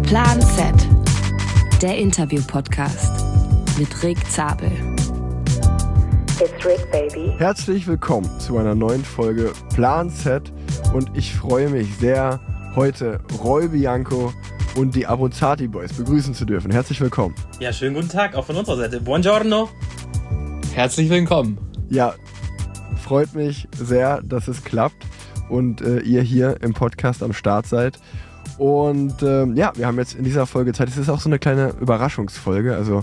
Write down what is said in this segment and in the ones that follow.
Plan Z, der Interview-Podcast mit Rick Zabel. It's Rick, baby. Herzlich willkommen zu einer neuen Folge Plan Z und ich freue mich sehr, heute Roy Bianco und die Abruzzati Boys begrüßen zu dürfen. Herzlich willkommen. Ja, schönen guten Tag, auch von unserer Seite. Buongiorno. Herzlich willkommen. Ja, freut mich sehr, dass es klappt und ihr hier im Podcast am Start seid. Und wir haben jetzt in dieser Folge Zeit, es ist auch so eine kleine Überraschungsfolge, also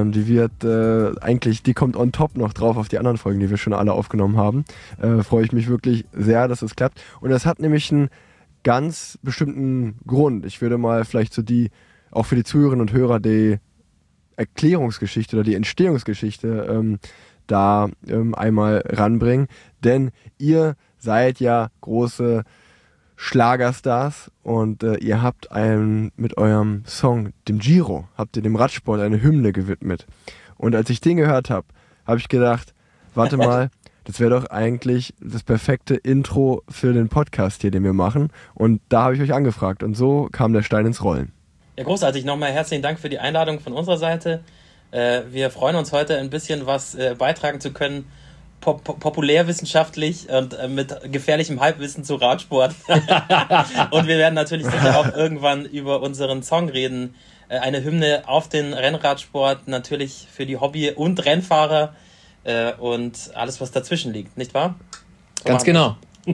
die kommt on top noch drauf auf die anderen Folgen, die wir schon alle aufgenommen haben. Freue ich mich wirklich sehr, dass es klappt. Und das hat nämlich einen ganz bestimmten Grund. Ich würde mal vielleicht so auch für die Zuhörerinnen und Hörer die Erklärungsgeschichte oder die Entstehungsgeschichte einmal ranbringen. Denn ihr seid ja große Schlagerstars und ihr habt mit eurem Song, dem Giro, habt ihr dem Radsport eine Hymne gewidmet. Und als ich den gehört habe, habe ich gedacht, warte mal, das wäre doch eigentlich das perfekte Intro für den Podcast hier, den wir machen. Und da habe ich euch angefragt und so kam der Stein ins Rollen. Ja, großartig. Nochmal herzlichen Dank für die Einladung von unserer Seite. Wir freuen uns heute ein bisschen was beitragen zu können, populärwissenschaftlich und mit gefährlichem Halbwissen zu Radsport. Und wir werden natürlich sicher auch irgendwann über unseren Song reden. Eine Hymne auf den Rennradsport, natürlich für die Hobby- und Rennfahrer und alles, was dazwischen liegt, nicht wahr? Ganz genau.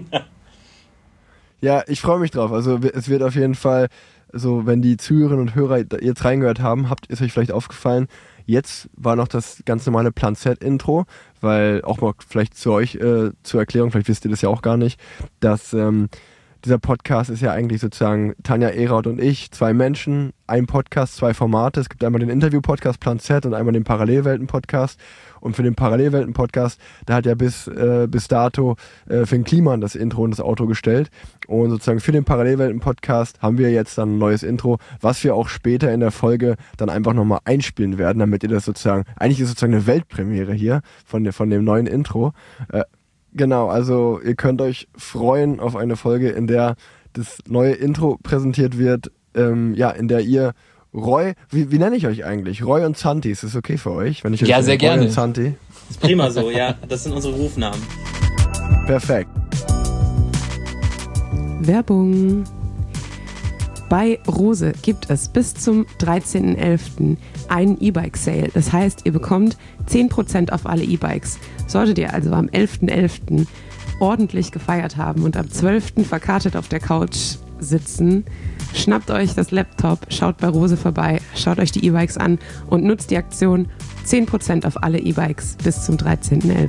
Ja, ich freue mich drauf. Also es wird auf jeden Fall so, wenn die Zuhörerinnen und Hörer jetzt reingehört haben, ist euch vielleicht aufgefallen, jetzt war noch das ganz normale Plan Z-Intro, weil auch mal vielleicht zu euch zur Erklärung, vielleicht wisst ihr das ja auch gar nicht, dass dieser Podcast ist ja eigentlich sozusagen Tanja Eraut und ich, zwei Menschen, ein Podcast, zwei Formate. Es gibt einmal den Interview-Podcast Plan Z und einmal den Parallelwelten-Podcast. Und für den Parallelwelten-Podcast, da hat ja bis dato Finn Kliman das Intro und das Outro gestellt. Und sozusagen für den Parallelwelten-Podcast haben wir jetzt dann ein neues Intro, was wir auch später in der Folge dann einfach nochmal einspielen werden, damit ihr das sozusagen, eigentlich ist es sozusagen eine Weltpremiere hier von dem neuen Intro. Genau, also ihr könnt euch freuen auf eine Folge, in der das neue Intro präsentiert wird, in der ihr Roy, wie nenne ich euch eigentlich? Roy und Zanti, ist das okay für euch? Wenn ich euch sehr Roy gerne. Und Zanti? Ist prima so, ja. Das sind unsere Rufnamen. Perfekt. Werbung. Bei Rose gibt es bis zum 13.11. einen E-Bike-Sale. Das heißt, ihr bekommt 10% auf alle E-Bikes. Solltet ihr also am 11.11. ordentlich gefeiert haben und am 12. verkartet auf der Couch sitzen, schnappt euch das Laptop, schaut bei Rose vorbei, schaut euch die E-Bikes an und nutzt die Aktion 10% auf alle E-Bikes bis zum 13.11.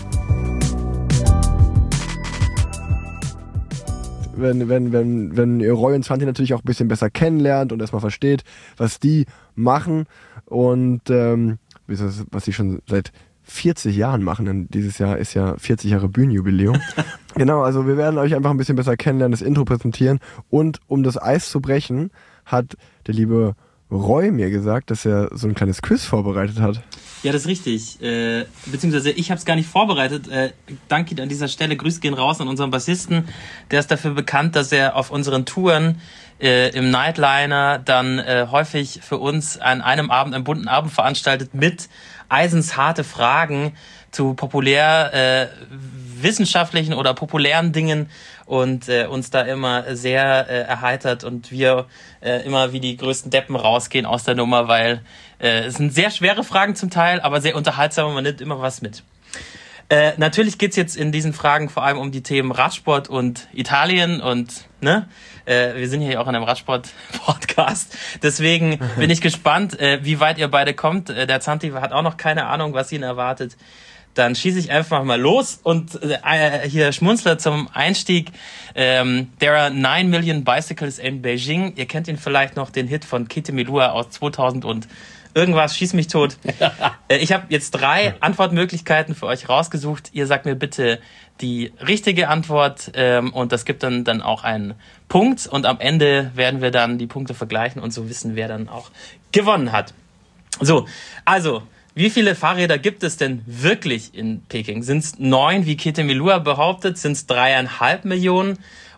Wenn ihr Roy und Zanti natürlich auch ein bisschen besser kennenlernt und erstmal versteht, was die machen und was sie schon seit 40 Jahren machen, denn dieses Jahr ist ja 40 Jahre Bühnenjubiläum. Genau, also wir werden euch einfach ein bisschen besser kennenlernen, das Intro präsentieren und um das Eis zu brechen, hat der liebe Roy mir gesagt, dass er so ein kleines Quiz vorbereitet hat. Ja, das ist richtig. Beziehungsweise ich habe es gar nicht vorbereitet. Danke an dieser Stelle. Grüße gehen raus an unseren Bassisten. Der ist dafür bekannt, dass er auf unseren Touren im Nightliner dann häufig für uns an einem Abend einen bunten Abend veranstaltet mit eisensharte Fragen zu wissenschaftlichen oder populären Dingen und uns da immer sehr erheitert und wir immer wie die größten Deppen rausgehen aus der Nummer, weil es sind sehr schwere Fragen zum Teil, aber sehr unterhaltsam und man nimmt immer was mit. Natürlich geht's jetzt in diesen Fragen vor allem um die Themen Radsport und Italien und wir sind hier auch in einem Radsport-Podcast. Deswegen bin ich gespannt, wie weit ihr beide kommt. Der Zanti hat auch noch keine Ahnung, was ihn erwartet. Dann schieße ich einfach mal los und hier Schmunzler zum Einstieg. There are 9 million bicycles in Beijing. Ihr kennt ihn vielleicht noch, den Hit von Kete Melua aus 2000 und irgendwas, schieß mich tot. Ich habe jetzt 3 Antwortmöglichkeiten für euch rausgesucht. Ihr sagt mir bitte die richtige Antwort und das gibt dann auch einen Punkt. Und am Ende werden wir dann die Punkte vergleichen und so wissen, wer dann auch gewonnen hat. So, also, wie viele Fahrräder gibt es denn wirklich in Peking? Sind es 9, wie Kete Melua behauptet? Sind es 3,5 Millionen?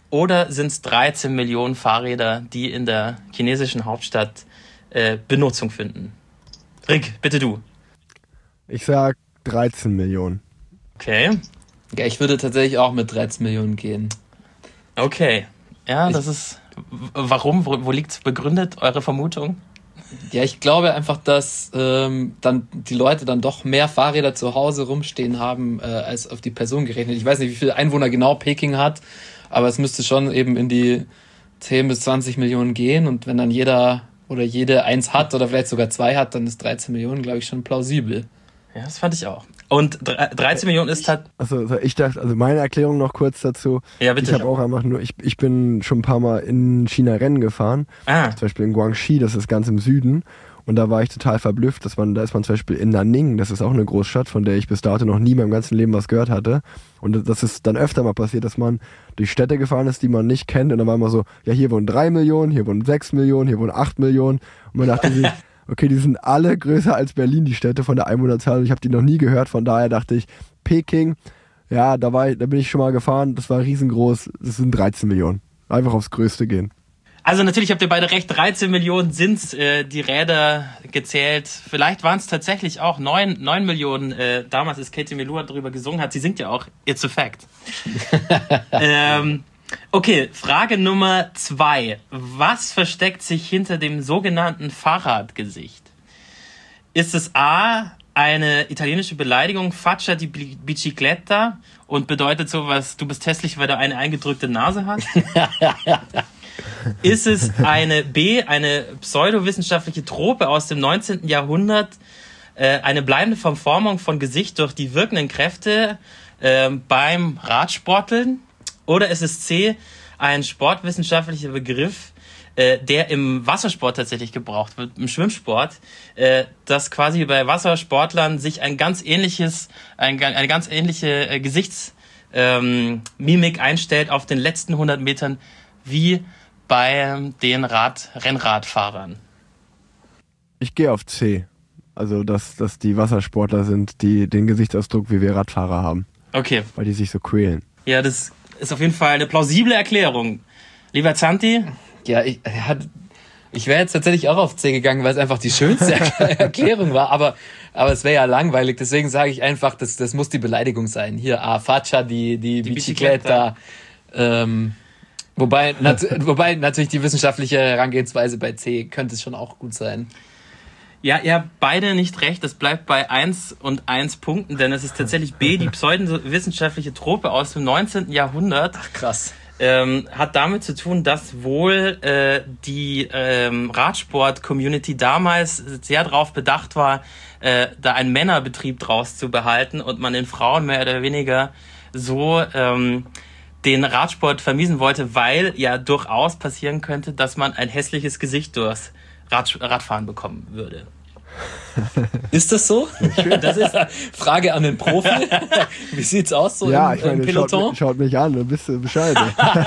oder sind es 13 Millionen Fahrräder, die in der chinesischen Hauptstadt Benutzung finden? Rick, bitte du. Ich sag 13 Millionen. Okay. Ja, ich würde tatsächlich auch mit 13 Millionen gehen. Okay. Ja, das ist... Warum? Wo liegt es begründet, eure Vermutung? Ja, ich glaube einfach, dass dann die Leute dann doch mehr Fahrräder zu Hause rumstehen haben, als auf die Person gerechnet. Ich weiß nicht, wie viele Einwohner genau Peking hat, aber es müsste schon eben in die 10 bis 20 Millionen gehen. Und wenn dann jeder oder jede eins hat oder vielleicht sogar zwei hat, dann ist 13 Millionen, glaube ich, schon plausibel. Ja, das fand ich auch. Und 13 Millionen ist halt... Also ich dachte, also meine Erklärung noch kurz dazu. Ja, bitte. Ich habe auch einfach nur, ich bin schon ein paar Mal in China Rennen gefahren. Zum Beispiel in Guangxi, das ist ganz im Süden. Und da war ich total verblüfft, da ist man zum Beispiel in Nanning, das ist auch eine Großstadt, von der ich bis dato noch nie in meinem ganzen Leben was gehört hatte. Und das ist dann öfter mal passiert, dass man durch Städte gefahren ist, die man nicht kennt. Und dann war immer so, ja, hier wohnen 3 Millionen, hier wohnen 6 Millionen, hier wohnen 8 Millionen. Und man dachte sich, okay, die sind alle größer als Berlin, die Städte von der Einwohnerzahl. Ich habe die noch nie gehört, von daher dachte ich, Peking, ja, da bin ich schon mal gefahren, das war riesengroß, das sind 13 Millionen. Einfach aufs Größte gehen. Also natürlich habt ihr beide recht, 13 Millionen sind's, die Räder gezählt. Vielleicht waren es tatsächlich auch 9 Millionen. Damals, als Katie Melua darüber gesungen hat, sie singt ja auch It's a Fact. Okay, Frage Nummer 2. Was versteckt sich hinter dem sogenannten Fahrradgesicht? Ist es A, eine italienische Beleidigung, faccia di bicicletta, und bedeutet sowas, du bist hässlich, weil du eine eingedrückte Nase hast? Ist es eine pseudowissenschaftliche Trope aus dem 19. Jahrhundert, eine bleibende Verformung von Gesicht durch die wirkenden Kräfte beim Radsporteln? Oder ist es C, ein sportwissenschaftlicher Begriff, der im Wassersport tatsächlich gebraucht wird, im Schwimmsport, dass quasi bei Wassersportlern sich eine ganz ähnliche Gesichtsmimik einstellt auf den letzten 100 Metern wie bei den Rennradfahrern? Ich gehe auf C. Also, dass die Wassersportler sind, die den Gesichtsausdruck wie wir Radfahrer haben. Okay. Weil die sich so quälen. Ja, das ist auf jeden Fall eine plausible Erklärung. Lieber Zanti? Ja, ich wäre jetzt tatsächlich auch auf C gegangen, weil es einfach die schönste Erklärung war, aber es wäre ja langweilig, deswegen sage ich einfach, das muss die Beleidigung sein. Hier, faccia die Bicicletta. Wobei natürlich die wissenschaftliche Herangehensweise bei C könnte es schon auch gut sein. Ja, ihr habt beide nicht recht. Es bleibt bei 1 und 1 Punkten, denn es ist tatsächlich B, die pseudowissenschaftliche Trope aus dem 19. Jahrhundert. Ach, krass. Hat damit zu tun, dass wohl die Radsport-Community damals sehr darauf bedacht war, da einen Männerbetrieb draus zu behalten und man den Frauen mehr oder weniger so den Radsport vermiesen wollte, weil ja durchaus passieren könnte, dass man ein hässliches Gesicht durchs Radfahren bekommen würde. Ist das so? Das ist Frage an den Profi. Wie sieht's aus so im Peloton? Schaut mich an, dann bist du Bescheid.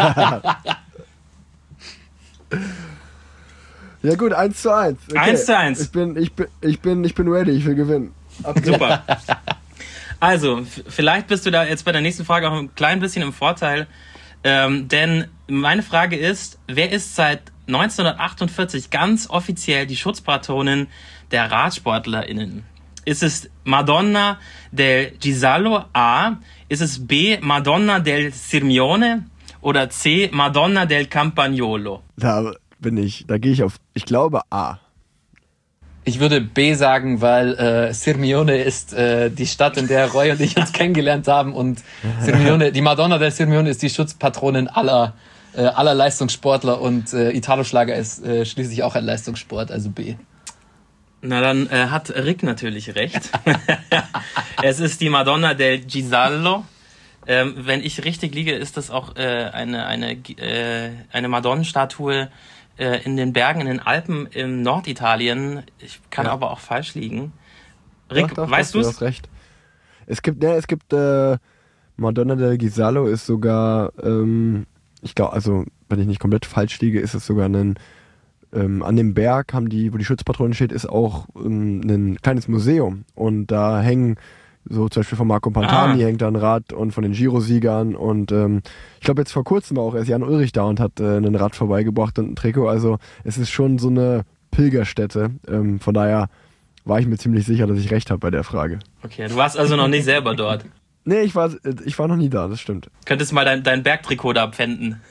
Ja gut, 1:1. Okay. 1:1. Ich bin ready, ich will gewinnen. Super. Also, vielleicht bist du da jetzt bei der nächsten Frage auch ein klein bisschen im Vorteil. Denn meine Frage ist, wer ist seit 1948 ganz offiziell die Schutzpatronin der RadsportlerInnen? Ist es Madonna del Gisallo A? Ist es B, Madonna del Sirmione? Oder C, Madonna del Campagnolo? Da gehe ich auf, ich glaube A. Ich würde B sagen, weil Sirmione ist die Stadt, in der Roy und ich uns kennengelernt haben, und Sirmione, die Madonna del Sirmione ist die Schutzpatronin aller Leistungssportler, und Italo-Schlager ist schließlich auch ein Leistungssport, also B. Na, dann hat Rick natürlich recht. Es ist die Madonna del Gisallo. Wenn ich richtig liege, ist das auch eine Madonnenstatue in den Bergen, in den Alpen im Norditalien. Ich kann aber auch falsch liegen. Rick, weißt du es? Du hast recht. Es gibt Madonna del Gisallo ist sogar, ich glaube, also wenn ich nicht komplett falsch liege, ist es sogar an dem Berg wo die Schutzpatronin steht, ist auch ein kleines Museum. Und da hängen so zum Beispiel von Marco Pantani hängt da ein Rad und von den Giro-Siegern und ich glaube jetzt vor kurzem war auch erst Jan Ulrich da und hat ein Rad vorbeigebracht und ein Trikot, also es ist schon so eine Pilgerstätte, von daher war ich mir ziemlich sicher, dass ich recht habe bei der Frage. Okay, du warst also noch nicht selber dort. Nee, ich war noch nie da, das stimmt. Könntest mal dein Bergtrikot da abpfänden.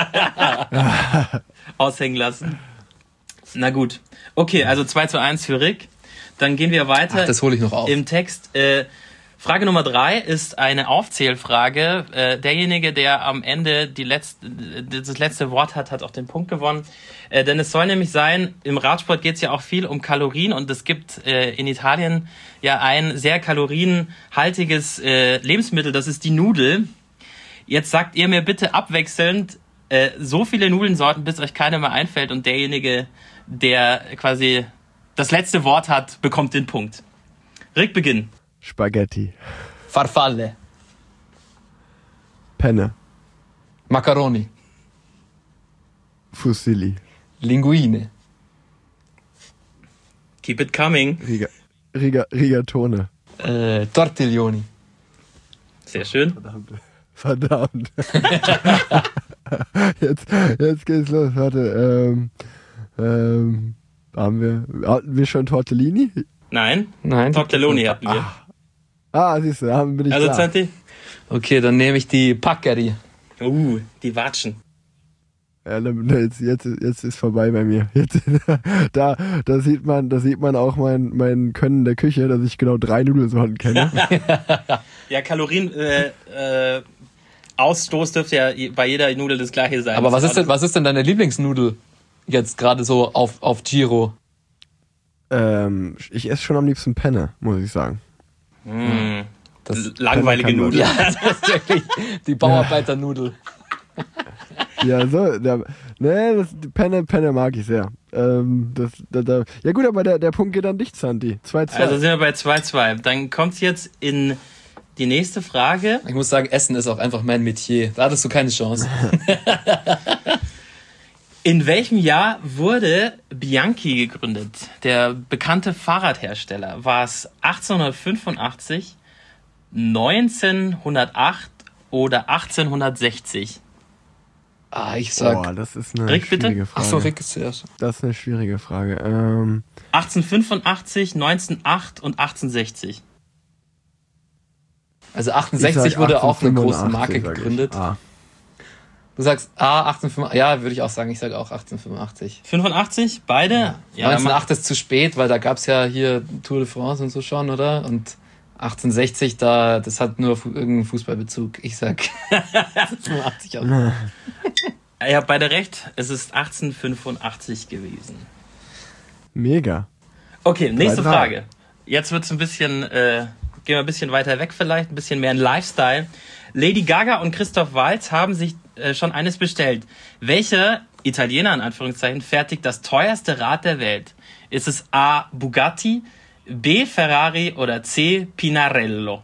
Aushängen lassen. Na gut. Okay, also 2:1 für Rick. Dann gehen wir weiter. Ach, das hole ich noch auf. Im Text. Frage Nummer 3 ist eine Aufzählfrage. Derjenige, der am Ende das letzte Wort hat auch den Punkt gewonnen. Denn es soll nämlich sein, im Radsport geht es ja auch viel um Kalorien und es gibt in Italien ja ein sehr kalorienhaltiges Lebensmittel, das ist die Nudel. Jetzt sagt ihr mir bitte abwechselnd so viele Nudelsorten, bis euch keine mehr einfällt und derjenige, der quasi das letzte Wort hat, bekommt den Punkt. Rick, beginn. Spaghetti. Farfalle. Penne. Macaroni. Fusilli. Linguine. Keep it coming. Rigatone. Tortiglioni. Sehr schön. Verdammt. Jetzt geht's los. Warte. Hatten wir schon Tortellini? Nein. Nein. Tortelloni hatten wir. Siehst du, bin ich Also da. Zanti? Okay, dann nehme ich die Paccheri. Die Watschen. Ja, jetzt ist vorbei bei mir. Jetzt, da sieht man auch mein Können in der Küche, dass ich genau 3 Nudelsorten kenne. Ja, Kalorien Ausstoß dürfte ja bei jeder Nudel das gleiche sein. Aber was ist denn deine Lieblingsnudel jetzt gerade so auf Giro? Ich esse schon am liebsten Penne, muss ich sagen. Das langweilige Nudel. Ja, das ist wirklich die Bauarbeiternudel. Ja, Penne mag ich sehr. Ja gut, aber der Punkt geht an dich, Santi. 2:2. Also sind wir bei 2:2. Dann kommt jetzt in die nächste Frage. Ich muss sagen, Essen ist auch einfach mein Metier. Da hattest du keine Chance. In welchem Jahr wurde Bianchi gegründet? Der bekannte Fahrradhersteller. War es 1885, 1908 oder 1860? Ich sag... das ist eine Rick, schwierige bitte? Frage. Achso, Rick ist zuerst. Das ist eine schwierige Frage. 1885, 1908 und 1860. Also 68 wurde auch eine große Marke gegründet. Du sagst 1885, ja, würde ich auch sagen. Ich sage auch 1885. 85, beide? Ja, 1908 ist zu spät, weil da gab es ja hier Tour de France und so schon, oder? Und 1860, das hat nur irgendeinen Fußballbezug. Ich sag 85 auch. Ihr habt beide recht, es ist 1885 gewesen. Mega. Okay, nächste 3:3. Frage. Jetzt wird's ein bisschen, gehen wir ein bisschen weiter weg vielleicht, ein bisschen mehr in Lifestyle. Lady Gaga und Christoph Waltz haben sich schon eines bestellt. Welcher Italiener, in Anführungszeichen, fertigt das teuerste Rad der Welt? Ist es A. Bugatti, B. Ferrari oder C. Pinarello?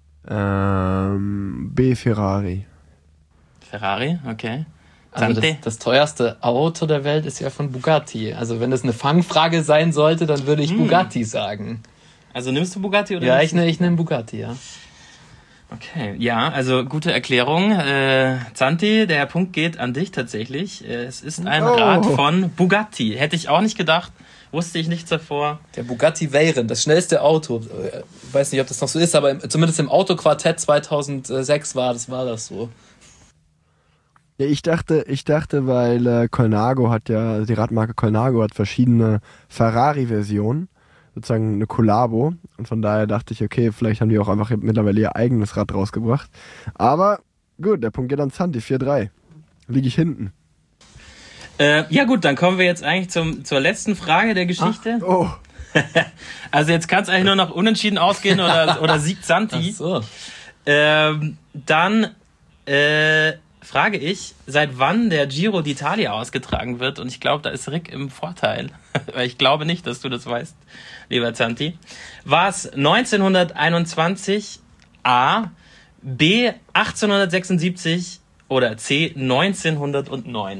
B. Ferrari. Ferrari, okay. Also das teuerste Auto der Welt ist ja von Bugatti. Also wenn das eine Fangfrage sein sollte, dann würde ich Bugatti sagen. Also nimmst du Bugatti oder Ja, nicht? ich nehme Bugatti, ja. Okay, ja, also gute Erklärung. Zanti, der Punkt geht an dich tatsächlich. Es ist ein Rad von Bugatti. Hätte ich auch nicht gedacht, wusste ich nichts davor. Der Bugatti Veyron, das schnellste Auto. Weiß nicht, ob das noch so ist, aber zumindest im Autoquartett 2006 war das so. Ja, ich dachte, weil Colnago hat ja, die Radmarke Colnago hat verschiedene Ferrari-Versionen, sozusagen eine Collabo. Und von daher dachte ich, okay, vielleicht haben die auch einfach mittlerweile ihr eigenes Rad rausgebracht. Aber gut, der Punkt geht an Santi, 4:3. Liege ich hinten. Ja gut, dann kommen wir jetzt eigentlich zur letzten Frage der Geschichte. Also jetzt kann es eigentlich nur noch unentschieden ausgehen oder siegt Santi. Ach so. Dann frage ich, seit wann der Giro d'Italia ausgetragen wird. Und ich glaube, da ist Rick im Vorteil. Weil ich glaube nicht, dass du das weißt, lieber Zanti. War es 1921, A, B, 1876 oder C, 1909?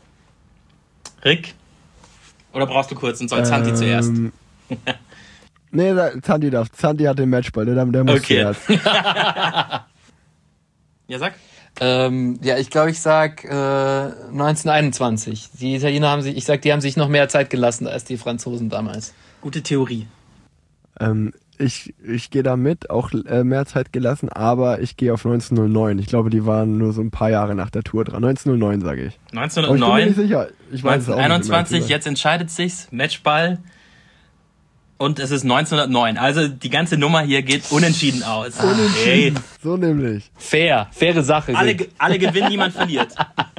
Rick? Oder brauchst du kurz und soll Zanti zuerst? Nee, Zanti darf. Zanti hat den Matchball, der muss Okay. zuerst. Ja, sag. Ja, ich glaube, ich sag 1921. Die Italiener haben sich noch mehr Zeit gelassen als die Franzosen damals. Gute Theorie. Ich gehe da mit, auch mehr Zeit gelassen, aber ich gehe auf 1909. Ich glaube, die waren nur so ein paar Jahre nach der Tour dran. 1909 sage ich. Aber ich bin mir 1909, nicht sicher. Ich weiß es auch nicht, 1921, jetzt entscheidet sich's, Matchball. Und es ist 1909. Also die ganze Nummer hier geht unentschieden aus. Hey. So nämlich. Faire Sache. Alle gewinnen, niemand verliert.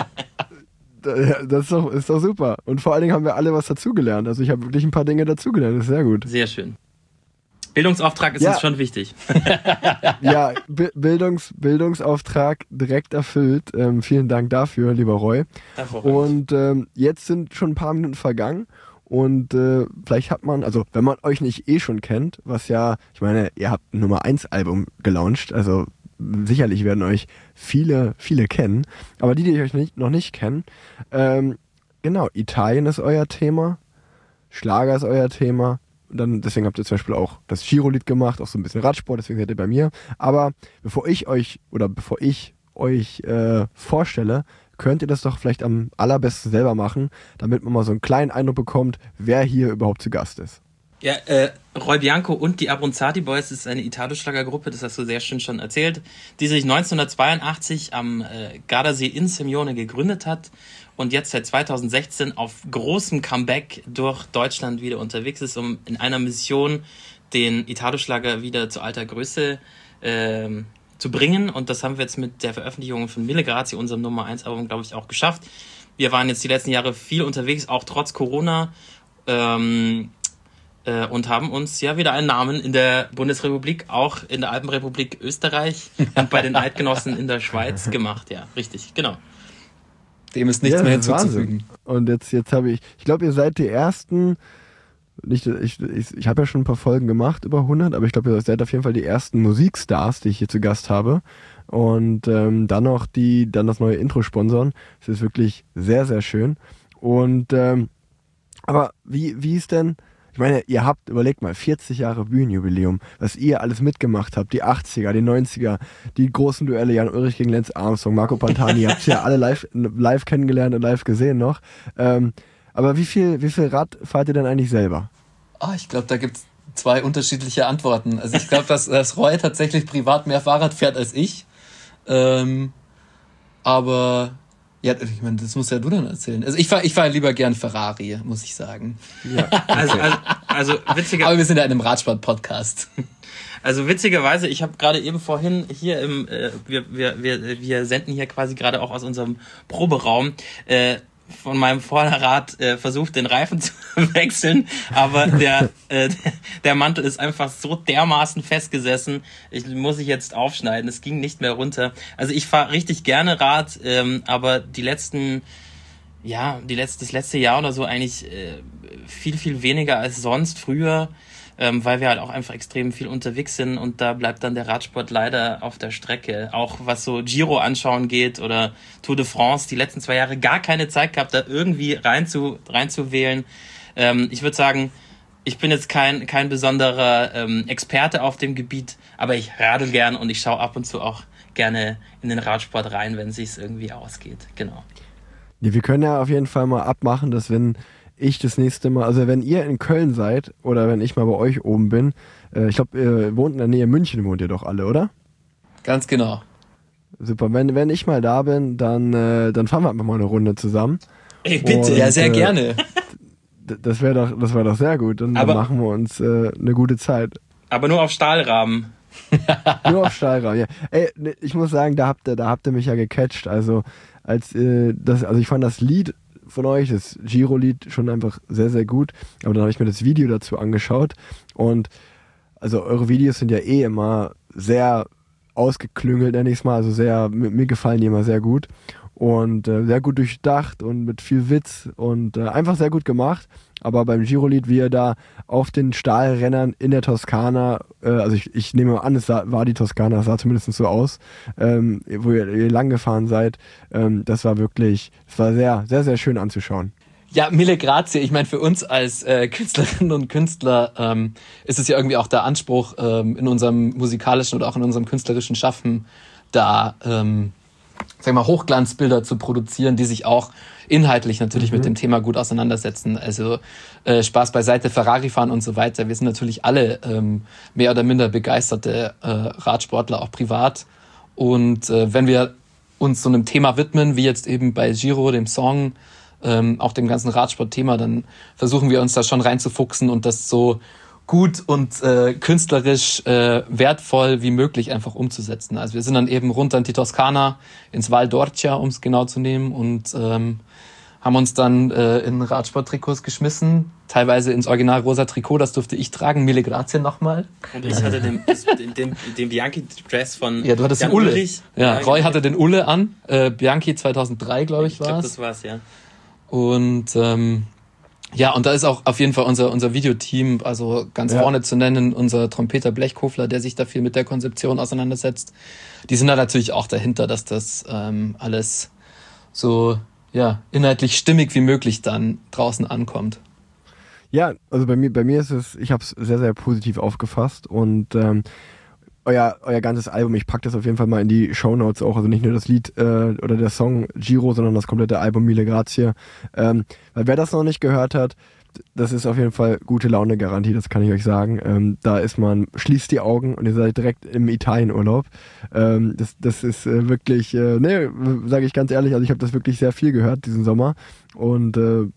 Das ist doch super. Und vor allen Dingen haben wir alle was dazugelernt. Also ich habe wirklich ein paar Dinge dazugelernt. Das ist sehr gut. Sehr schön. Bildungsauftrag ist uns schon wichtig. Ja, Bildungsauftrag direkt erfüllt. Vielen Dank dafür, lieber Roy. Und jetzt sind schon ein paar Minuten vergangen. Und vielleicht hat man, also wenn man euch nicht schon kennt, was ja, ich meine, ihr habt ein Nummer 1 Album gelauncht, also sicherlich werden euch viele kennen, aber die euch noch nicht kennen, genau, Italien ist euer Thema, Schlager ist euer Thema, und dann, deswegen habt ihr zum Beispiel auch das Giro-Lied gemacht, auch so ein bisschen Radsport, deswegen seid ihr bei mir, aber bevor ich euch vorstelle, könnt ihr das doch vielleicht am allerbesten selber machen, damit man mal so einen kleinen Eindruck bekommt, wer hier überhaupt zu Gast ist. Ja, Roy Bianco und die Abronzati Boys ist eine Italo-Schlagergruppe, das hast du sehr schön schon erzählt, die sich 1982 am Gardasee in Simeone gegründet hat und jetzt seit 2016 auf großem Comeback durch Deutschland wieder unterwegs ist, um in einer Mission den Italo-Schlager wieder zu alter Größe zu bringen. Und das haben wir jetzt mit der Veröffentlichung von Mille Grazie, unserem Nummer 1 Album, glaube ich, auch geschafft. Wir waren jetzt die letzten Jahre viel unterwegs, auch trotz Corona, und haben uns ja wieder einen Namen in der Bundesrepublik, auch in der Alpenrepublik Österreich und bei den Eidgenossen in der Schweiz gemacht. Ja, richtig, genau. Dem ist nichts mehr hinzuzufügen. Und jetzt habe ich glaube, ihr seid die ersten, ich habe ja schon ein paar Folgen gemacht, über 100, aber ich glaube, ihr seid auf jeden Fall die ersten Musikstars, die ich hier zu Gast habe. Und dann noch dann das neue Intro sponsern. Das ist wirklich sehr, sehr schön. Und aber wie ist denn, ich meine, ihr habt, überlegt mal, 40 Jahre Bühnenjubiläum, was ihr alles mitgemacht habt, die 80er, die 90er, die großen Duelle, Jan Ulrich gegen Lance Armstrong, Marco Pantani, ihr habt ja alle live kennengelernt und live gesehen noch. Aber wie viel Rad fahrt ihr denn eigentlich selber? Ich glaube, da gibt es 2 unterschiedliche Antworten. Also ich glaube, dass Roy tatsächlich privat mehr Fahrrad fährt als ich. Aber ja, ich meine, das musst ja du dann erzählen. Also ich fahr lieber gern Ferrari, muss ich sagen. Ja, also witziger. Aber wir sind ja in einem Radsport-Podcast. Also witzigerweise, ich habe gerade eben vorhin hier wir senden hier quasi gerade auch aus unserem Proberaum, von meinem Vorderrad versucht, den Reifen zu wechseln, aber der Mantel ist einfach so dermaßen festgesessen, muss ich jetzt aufschneiden, es ging nicht mehr runter. Also ich fahre richtig gerne Rad, aber das letzte Jahr oder so eigentlich viel weniger als sonst früher, weil wir halt auch einfach extrem viel unterwegs sind und da bleibt dann der Radsport leider auf der Strecke. Auch was so Giro anschauen geht oder Tour de France, die letzten 2 Jahre gar keine Zeit gehabt, da irgendwie reinzuwählen. Ich würde sagen, ich bin jetzt kein besonderer Experte auf dem Gebiet, aber ich radel gern und ich schaue ab und zu auch gerne in den Radsport rein, wenn es sich irgendwie ausgeht. Genau. Ja, wir können ja auf jeden Fall mal abmachen, dass wenn ich das nächste Mal, also wenn ihr in Köln seid oder wenn ich mal bei euch oben bin, ich glaube, ihr wohnt in der Nähe München, wohnt ihr doch alle, oder? Ganz genau. Super, wenn ich mal da bin, dann fahren wir einfach mal eine Runde zusammen. Ey, bitte. Und, ja, sehr gerne. Das wäre doch sehr gut. Dann machen wir uns eine gute Zeit. Aber nur auf Stahlrahmen. Nur auf Stahlrahmen, ja. Ey, ich muss sagen, da habt ihr mich ja gecatcht. Also ich fand das Lied von euch, das Giro-Lied, schon einfach sehr, sehr gut. Aber dann habe ich mir das Video dazu angeschaut. Und also eure Videos sind ja immer sehr ausgeklüngelt, nenne ich es mal. Also mir gefallen die immer sehr gut. Und sehr gut durchdacht und mit viel Witz und einfach sehr gut gemacht. Aber beim Giro-Lied, wie ihr da auf den Stahlrennern in der Toskana, also ich nehme an, war die Toskana, es sah zumindest so aus, wo ihr lang gefahren seid, das war sehr, sehr, sehr schön anzuschauen. Ja, Mille Grazie. Ich meine, für uns als Künstlerinnen und Künstler ist es ja irgendwie auch der Anspruch, in unserem musikalischen oder auch in unserem künstlerischen Schaffen da, sag ich mal, Hochglanzbilder zu produzieren, die sich auch inhaltlich natürlich mit dem Thema gut auseinandersetzen. Also Spaß beiseite, Ferrari fahren und so weiter. Wir sind natürlich alle mehr oder minder begeisterte Radsportler, auch privat. Und wenn wir uns so einem Thema widmen, wie jetzt eben bei Giro, dem Song, auch dem ganzen Radsport-Thema, dann versuchen wir uns da schon reinzufuchsen und das so gut und künstlerisch wertvoll wie möglich einfach umzusetzen. Also wir sind dann eben runter in die Toskana, ins Val d'Orcia, um es genau zu nehmen, und haben uns dann in Radsport-Trikots geschmissen, teilweise ins original rosa Trikot, das durfte ich tragen, Mille Grazie nochmal. Und ich hatte den Bianchi-Dress von ja, du hattest den Ulle. Ja, Roy hatte den Ulle an, Bianchi 2003, glaube ich, war es. Das war's, ja. Und ja, und da ist auch auf jeden Fall unser Videoteam, also ganz vorne zu nennen, unser Trompeter Blechkofler, der sich da viel mit der Konzeption auseinandersetzt. Die sind da natürlich auch dahinter, dass das alles so inhaltlich stimmig wie möglich dann draußen ankommt. Ja, also bei mir ist es, ich habe es sehr, sehr positiv aufgefasst und euer ganzes Album, ich packe das auf jeden Fall mal in die Shownotes auch, also nicht nur das Lied oder der Song Giro, sondern das komplette Album Mille Grazie. Weil wer das noch nicht gehört hat, das ist auf jeden Fall gute Laune-Garantie, das kann ich euch sagen. Da ist man, schließt die Augen und ihr seid direkt im Italienurlaub. Das ist wirklich, sage ich ganz ehrlich, also ich habe das wirklich sehr viel gehört diesen Sommer und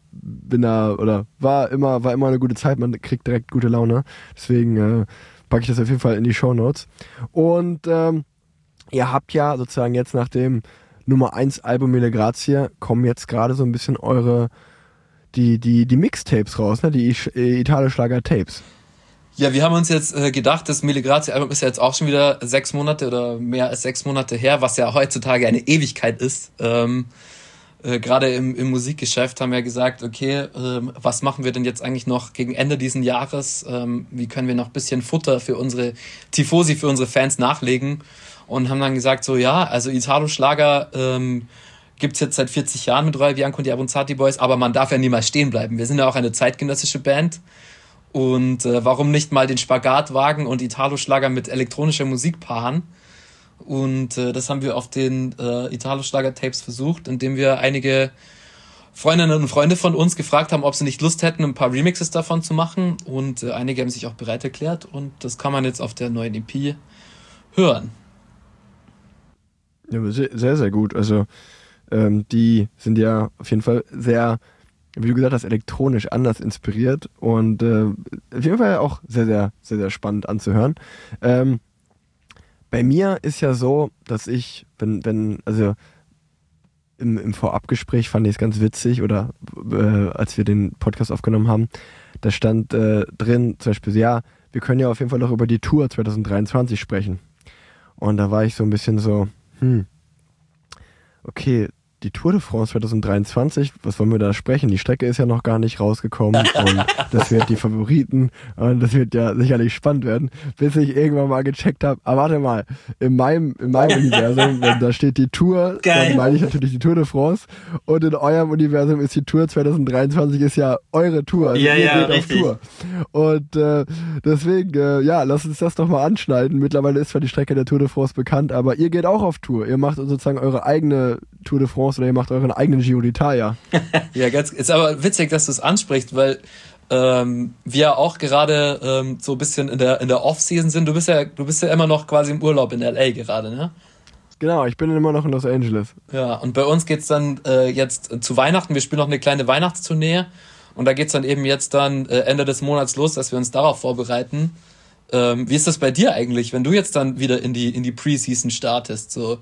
war immer eine gute Zeit, man kriegt direkt gute Laune. Deswegen packe ich das auf jeden Fall in die Shownotes. Und ihr habt ja sozusagen jetzt nach dem Nummer 1 Album Mille Grazie kommen jetzt gerade so ein bisschen die Mixtapes raus, ne? Die Italo-Schlager-Tapes. Ja, wir haben uns jetzt gedacht, das Mille Grazie Album ist ja jetzt auch schon wieder 6 Monate oder mehr als 6 Monate her, was ja heutzutage eine Ewigkeit ist. Gerade im Musikgeschäft haben wir gesagt, okay, was machen wir denn jetzt eigentlich noch gegen Ende diesen Jahres? Wie können wir noch ein bisschen Futter für unsere Tifosi, für unsere Fans nachlegen? Und haben dann gesagt, so ja, also Italo-Schlager gibt's jetzt seit 40 Jahren mit Roy Bianco und die Abruzzati Boys, aber man darf ja niemals stehen bleiben. Wir sind ja auch eine zeitgenössische Band. Und warum nicht mal den Spagat wagen und Italo-Schlager mit elektronischer Musik paaren? Und das haben wir auf den Italo-Schlager-Tapes versucht, indem wir einige Freundinnen und Freunde von uns gefragt haben, ob sie nicht Lust hätten, ein paar Remixes davon zu machen. Und einige haben sich auch bereit erklärt. Und das kann man jetzt auf der neuen EP hören. Ja, sehr, sehr gut. Also die sind ja auf jeden Fall sehr, wie du gesagt hast, elektronisch anders inspiriert und auf jeden Fall auch sehr, sehr, sehr, sehr spannend anzuhören. Bei mir ist ja so, dass ich, also im Vorabgespräch fand ich es ganz witzig oder als wir den Podcast aufgenommen haben, da stand drin zum Beispiel, ja, wir können ja auf jeden Fall noch über die Tour 2023 sprechen. Und da war ich so ein bisschen so, okay, die Tour de France 2023, was wollen wir da sprechen? Die Strecke ist ja noch gar nicht rausgekommen und das wird die Favoriten und das wird ja sicherlich spannend werden, bis ich irgendwann mal gecheckt habe, warte mal, in meinem Universum, wenn da steht die Tour, dann meine ich natürlich die Tour de France und in eurem Universum ist die Tour 2023 ist ja eure Tour, also ihr geht richtig auf Tour. Und deswegen, lass uns das doch mal anschneiden. Mittlerweile ist zwar die Strecke der Tour de France bekannt, aber ihr geht auch auf Tour. Ihr macht sozusagen eure eigene Tour de France oder ihr macht euren eigenen Giro d'Italia. Ja, ist aber witzig, dass du es ansprichst, weil wir auch gerade so ein bisschen in der Off-Season sind. Du bist ja immer noch quasi im Urlaub in L.A. gerade, ne? Genau, ich bin immer noch in Los Angeles. Ja, und bei uns geht's dann jetzt zu Weihnachten. Wir spielen noch eine kleine Weihnachtstournee und da geht's dann eben jetzt dann Ende des Monats los, dass wir uns darauf vorbereiten. Wie ist das bei dir eigentlich, wenn du jetzt dann wieder in die Preseason startest? So,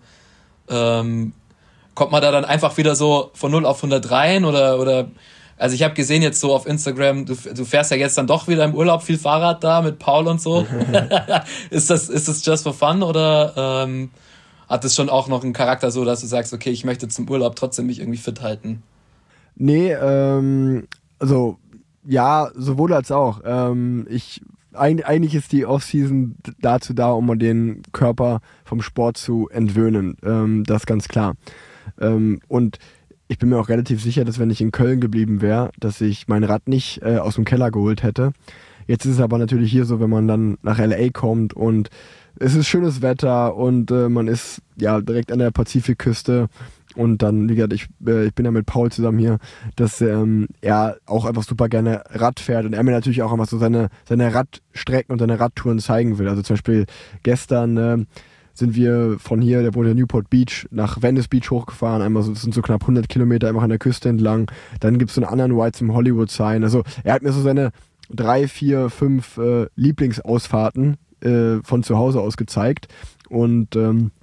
kommt man da dann einfach wieder so von 0 auf 100 rein oder also ich habe gesehen jetzt so auf Instagram, du fährst ja jetzt dann doch wieder im Urlaub viel Fahrrad da mit Paul und so. Ist das just for fun oder hat das schon auch noch einen Charakter so, dass du sagst, okay, ich möchte zum Urlaub trotzdem mich irgendwie fit halten? Nee, also ja, sowohl als auch. Eigentlich ist die Off-Season dazu da, um den Körper vom Sport zu entwöhnen. Das ist ganz klar. Und ich bin mir auch relativ sicher, dass wenn ich in Köln geblieben wäre, dass ich mein Rad nicht aus dem Keller geholt hätte. Jetzt ist es aber natürlich hier so, wenn man dann nach LA kommt und es ist schönes Wetter und man ist ja direkt an der Pazifikküste und dann, wie gesagt, ich bin ja mit Paul zusammen hier, dass er auch einfach super gerne Rad fährt und er mir natürlich auch einfach so seine Radstrecken und seine Radtouren zeigen will. Also zum Beispiel gestern sind wir von hier, der wohnt in Newport Beach, nach Venice Beach hochgefahren. Einmal so, das sind so knapp 100 Kilometer einfach an der Küste entlang. Dann gibt es so einen anderen Ride zum Hollywood Sign. Also er hat mir so seine 3, 4, 5 Lieblingsausfahrten von zu Hause aus gezeigt. Und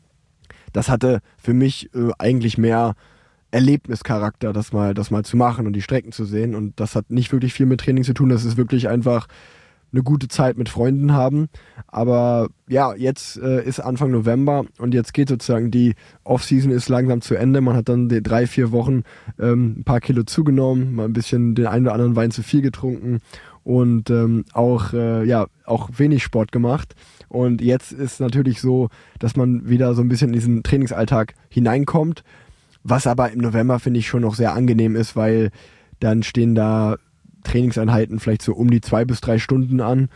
das hatte für mich eigentlich mehr Erlebnischarakter, das mal zu machen und die Strecken zu sehen. Und das hat nicht wirklich viel mit Training zu tun. Das ist wirklich einfach eine gute Zeit mit Freunden haben. Aber ja, jetzt ist Anfang November und jetzt geht sozusagen die Off-Season ist langsam zu Ende. Man hat dann die 3, 4 Wochen ein paar Kilo zugenommen, mal ein bisschen den einen oder anderen Wein zu viel getrunken und auch wenig Sport gemacht. Und jetzt ist natürlich so, dass man wieder so ein bisschen in diesen Trainingsalltag hineinkommt, was aber im November, finde ich, schon noch sehr angenehm ist, weil dann stehen da Trainingseinheiten vielleicht so um die 2 bis 3 Stunden an,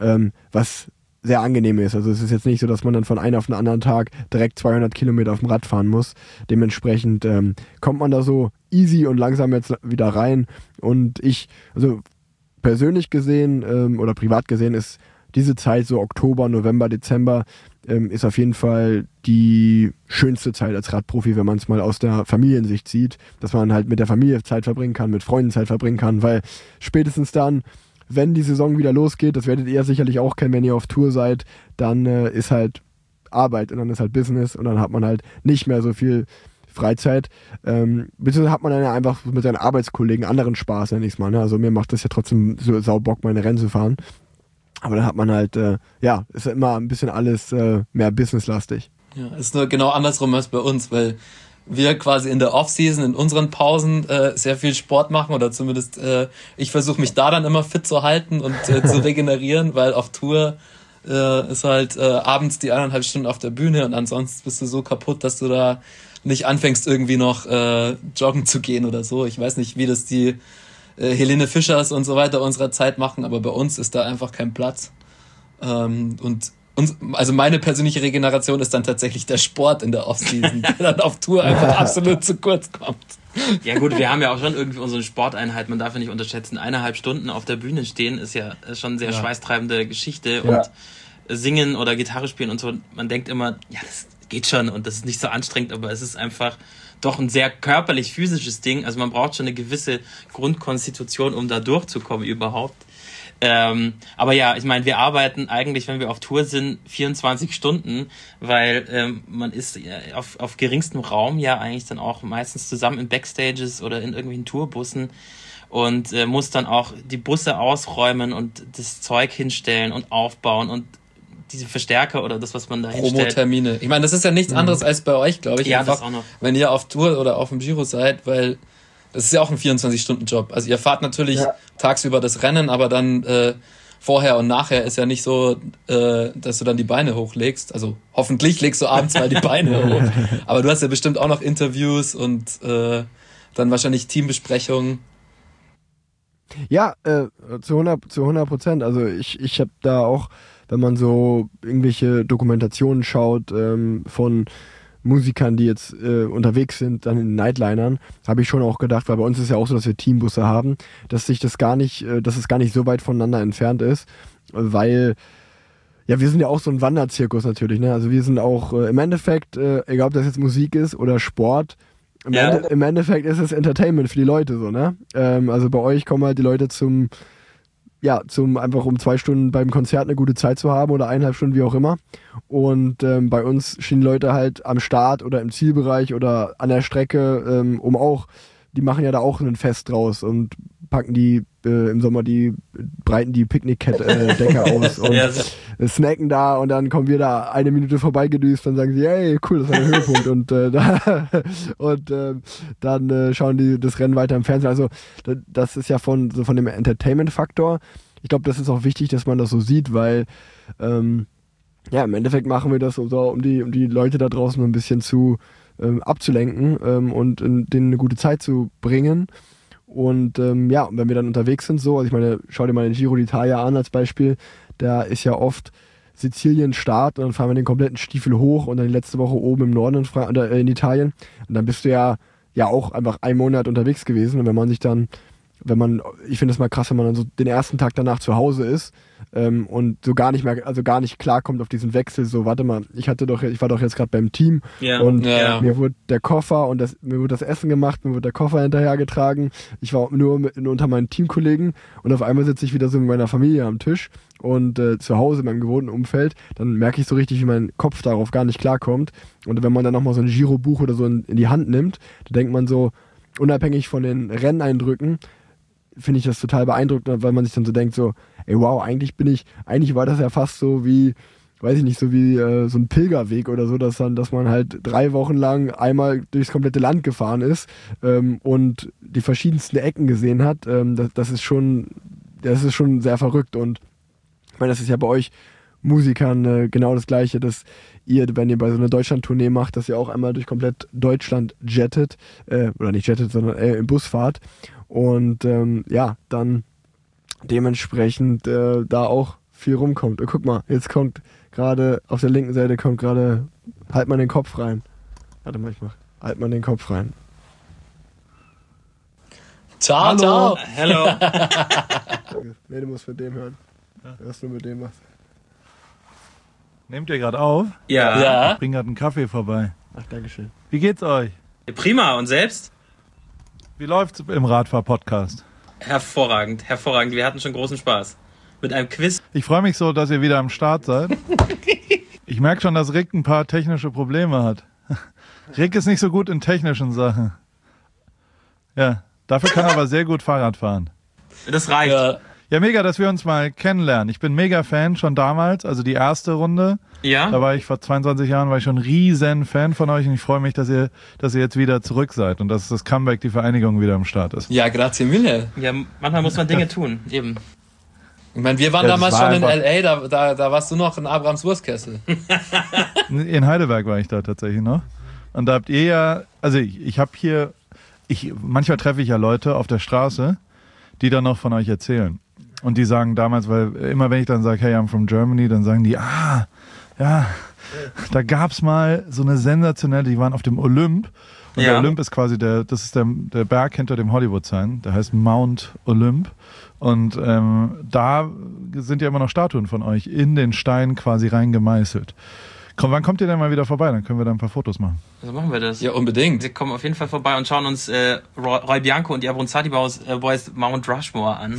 was sehr angenehm ist. Also es ist jetzt nicht so, dass man dann von einem auf den anderen Tag direkt 200 Kilometer auf dem Rad fahren muss. Dementsprechend kommt man da so easy und langsam jetzt wieder rein. Und also persönlich gesehen oder privat gesehen ist diese Zeit, so Oktober, November, Dezember, ist auf jeden Fall die schönste Zeit als Radprofi, wenn man es mal aus der Familiensicht sieht, dass man halt mit der Familie Zeit verbringen kann, mit Freunden Zeit verbringen kann, weil spätestens dann, wenn die Saison wieder losgeht, das werdet ihr sicherlich auch kennen, wenn ihr auf Tour seid, dann ist halt Arbeit und dann ist halt Business und dann hat man halt nicht mehr so viel Freizeit, beziehungsweise hat man dann ja einfach mit seinen Arbeitskollegen anderen Spaß, nenne ich es mal, ne? Also mir macht das ja trotzdem so Saubock, meine Rennen zu fahren. Aber dann hat man halt, ist ja immer ein bisschen alles mehr businesslastig. Ja, ist nur genau andersrum als bei uns, weil wir quasi in der Off-Season, in unseren Pausen sehr viel Sport machen oder zumindest ich versuche mich da dann immer fit zu halten und zu regenerieren, weil auf Tour ist halt abends die 1,5 Stunden auf der Bühne und ansonsten bist du so kaputt, dass du da nicht anfängst irgendwie noch joggen zu gehen oder so. Ich weiß nicht, wie das die Helene Fischers und so weiter unserer Zeit machen, aber bei uns ist da einfach kein Platz. Also meine persönliche Regeneration ist dann tatsächlich der Sport in der Off-Season, der dann auf Tour einfach absolut zu kurz kommt. Ja gut, wir haben ja auch schon irgendwie unsere Sporteinheit, man darf ja nicht unterschätzen, 1,5 Stunden auf der Bühne stehen ist ja schon eine sehr schweißtreibende Geschichte und singen oder Gitarre spielen und so, man denkt immer, ja, das geht schon und das ist nicht so anstrengend, aber es ist einfach doch ein sehr körperlich-physisches Ding. Also man braucht schon eine gewisse Grundkonstitution, um da durchzukommen überhaupt. Aber ja, ich meine, wir arbeiten eigentlich, wenn wir auf Tour sind, 24 Stunden, weil man ist auf geringstem Raum ja eigentlich dann auch meistens zusammen in Backstages oder in irgendwelchen Tourbussen und muss dann auch die Busse ausräumen und das Zeug hinstellen und aufbauen und diese Verstärker oder das, was man da hinstellt. Promotermine. Ich meine, das ist ja nichts anderes als bei euch, glaube ich. Ja, einfach, das auch noch. Wenn ihr auf Tour oder auf dem Giro seid, weil das ist ja auch ein 24-Stunden-Job. Also ihr fahrt natürlich tagsüber das Rennen, aber dann vorher und nachher ist ja nicht so, dass du dann die Beine hochlegst. Also hoffentlich legst du abends mal die Beine hoch. Aber du hast ja bestimmt auch noch Interviews und dann wahrscheinlich Teambesprechungen. Ja, zu 100%. Also ich habe da auch, wenn man so irgendwelche Dokumentationen schaut von Musikern, die jetzt unterwegs sind, dann in Nightlinern, habe ich schon auch gedacht, weil bei uns ist ja auch so, dass wir Teambusse haben, dass es gar nicht so weit voneinander entfernt ist, weil ja, wir sind ja auch so ein Wanderzirkus natürlich, ne? Also wir sind auch im Endeffekt, egal ob das jetzt Musik ist oder Sport, im Endeffekt ist es Entertainment für die Leute so, ne? Also bei euch kommen halt die Leute zum einfach um 2 Stunden beim Konzert eine gute Zeit zu haben oder 1,5 Stunden, wie auch immer. Und bei uns stehen die Leute halt am Start oder im Zielbereich oder an der Strecke, die machen ja da auch ein Fest draus und packen im Sommer breiten die Picknick-Decke aus und snacken da und dann kommen wir da 1 Minute vorbeigedüst, dann sagen sie, hey, cool, das war der Höhepunkt und dann schauen die das Rennen weiter im Fernsehen. Also das ist ja von dem Entertainment-Faktor. Ich glaube, das ist auch wichtig, dass man das so sieht, weil im Endeffekt machen wir das so, um die Leute da draußen ein bisschen zu abzulenken und denen eine gute Zeit zu bringen. Und ja, wenn wir dann unterwegs sind, so, also ich meine, schau dir mal den Giro d'Italia an als Beispiel, da ist ja oft Sizilien Start und dann fahren wir den kompletten Stiefel hoch und dann die letzte Woche oben im Norden in Italien und dann bist du ja auch einfach einen Monat unterwegs gewesen und wenn man sich dann, ich finde es mal krass, wenn man dann so den ersten Tag danach zu Hause ist und so gar nicht klarkommt auf diesen Wechsel, so warte mal, ich war doch jetzt gerade beim Team und mir wurde der Koffer und mir wurde das Essen gemacht, mir wurde der Koffer hinterhergetragen, ich war nur unter meinen Teamkollegen und auf einmal sitze ich wieder so mit meiner Familie am Tisch und zu Hause in meinem gewohnten Umfeld, dann merke ich so richtig, wie mein Kopf darauf gar nicht klarkommt und wenn man dann nochmal so ein Giro-Buch oder so in die Hand nimmt, da denkt man so, unabhängig von den Renneindrücken, finde ich das total beeindruckend, weil man sich dann so denkt, so, ey wow, eigentlich war das ja fast so wie, weiß ich nicht, so wie so ein Pilgerweg oder so, dass man halt 3 Wochen lang einmal durchs komplette Land gefahren ist und die verschiedensten Ecken gesehen hat. Das ist schon sehr verrückt und ich meine, das ist ja bei euch Musikern genau das Gleiche, dass ihr, wenn ihr bei so einer Deutschland-Tournee macht, dass ihr auch einmal durch komplett Deutschland jettet, oder nicht jettet, sondern im Bus fahrt und ja, dann dementsprechend da auch viel rumkommt. Und guck mal, jetzt kommt gerade auf der linken Seite halt mal den Kopf rein. Warte mal, halt mal den Kopf rein. Ciao, Hallo. ciao. Hello. Nee, du musst mit dem hören. Was du mit dem machst. Nehmt ihr gerade auf? Ja. Ich bring gerade einen Kaffee vorbei. Ach, dankeschön. Wie geht's euch? Prima. Und selbst? Wie läuft's im Radfahr-Podcast? Hervorragend. Wir hatten schon großen Spaß. Mit einem Quiz. Ich freue mich so, dass ihr wieder am Start seid. Ich merke schon, dass Rick ein paar technische Probleme hat. Rick ist nicht so gut in technischen Sachen. Ja, dafür kann er aber sehr gut Fahrrad fahren. Das reicht. Ja, mega, dass wir uns mal kennenlernen. Ich bin mega Fan schon damals, also die erste Runde. Ja. Da war ich vor 22 Jahren, war ich schon ein riesen Fan von euch und ich freue mich, dass ihr jetzt wieder zurück seid und dass das Comeback, die Vereinigung wieder am Start ist. Ja, grazie mille. Ja, manchmal muss man Dinge tun, eben. Ich meine, wir waren damals schon in L.A., da warst du noch in Abrams Wurstkessel. In Heidelberg war ich da tatsächlich noch. Und da habt ihr ja, also manchmal treffe ich ja Leute auf der Straße, die dann noch von euch erzählen. Und die sagen damals, weil immer wenn ich dann sage, hey, I'm from Germany, dann sagen die, ja, da gab's mal so eine sensationelle, die waren auf dem Olymp. Und der Olymp ist quasi der Berg hinter dem Hollywood-Sign, der heißt Mount Olymp. Und da sind ja immer noch Statuen von euch in den Stein quasi reingemeißelt. Wann kommt ihr denn mal wieder vorbei? Dann können wir da ein paar Fotos machen. So machen wir das. Ja, unbedingt. Wir kommen auf jeden Fall vorbei und schauen uns Roy Bianco und die Abronzati Boys Mount Rushmore an.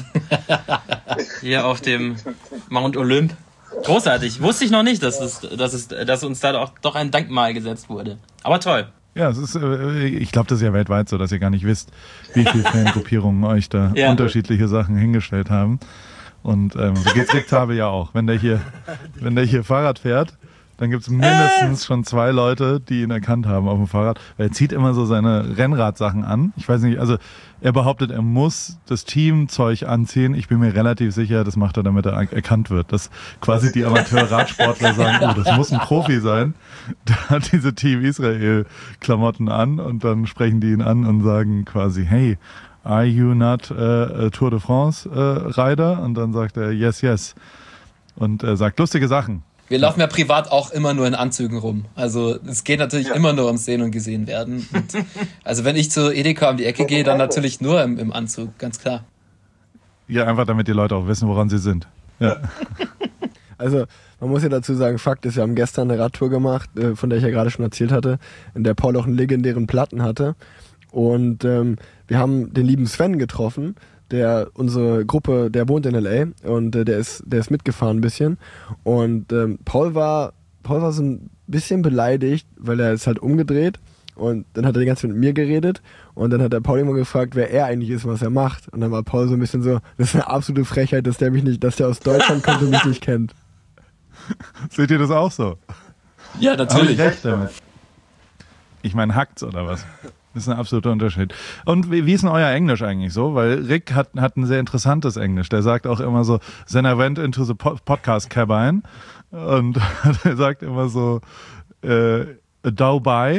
Hier auf dem Mount Olymp. Großartig. Wusste ich noch nicht, dass uns da doch ein Denkmal gesetzt wurde. Aber toll. Ja, ich glaube, das ist ja weltweit so, dass ihr gar nicht wisst, wie viele Fangruppierungen euch da unterschiedliche Sachen hingestellt haben. Und so geht's Rick Zabel ja auch. Wenn der hier Fahrrad fährt, dann gibt's mindestens schon 2 Leute, die ihn erkannt haben auf dem Fahrrad. Weil er zieht immer so seine Rennradsachen an. Ich weiß nicht, also er behauptet, er muss das Teamzeug anziehen. Ich bin mir relativ sicher, das macht er, damit er erkannt wird. Dass quasi die Amateur-Radsportler sagen, oh, das muss ein Profi sein. Der hat diese Team Israel-Klamotten an und dann sprechen die ihn an und sagen quasi, hey, are you not a Tour de France Rider? Und dann sagt er, yes. Und er sagt lustige Sachen. Wir laufen ja privat auch immer nur in Anzügen rum. Also es geht natürlich immer nur ums Sehen und Gesehen werden. Und also wenn ich zu Edeka um die Ecke gehe, dann natürlich nur im Anzug, ganz klar. Ja, einfach damit die Leute auch wissen, woran sie sind. Ja. Also man muss ja dazu sagen, Fakt ist, wir haben gestern eine Radtour gemacht, von der ich ja gerade schon erzählt hatte, in der Paul auch einen legendären Platten hatte. Und wir haben den lieben Sven getroffen, unsere Gruppe, der wohnt in L.A. und der ist mitgefahren ein bisschen. Und Paul war so ein bisschen beleidigt, weil er ist halt umgedreht und dann hat er die ganze Zeit mit mir geredet und dann hat der Paul immer gefragt, wer er eigentlich ist, was er macht. Und dann war Paul so ein bisschen so, das ist eine absolute Frechheit, dass der aus Deutschland kommt und mich nicht kennt. Seht ihr das auch so? Ja, natürlich. Hab ich recht damit. Ich meine, hackt's oder was? Das ist ein absoluter Unterschied. Und wie ist denn euer Englisch eigentlich so? Weil Rick hat ein sehr interessantes Englisch. Der sagt auch immer so, then I went into the podcast cabin. Und er sagt immer so, Dubai.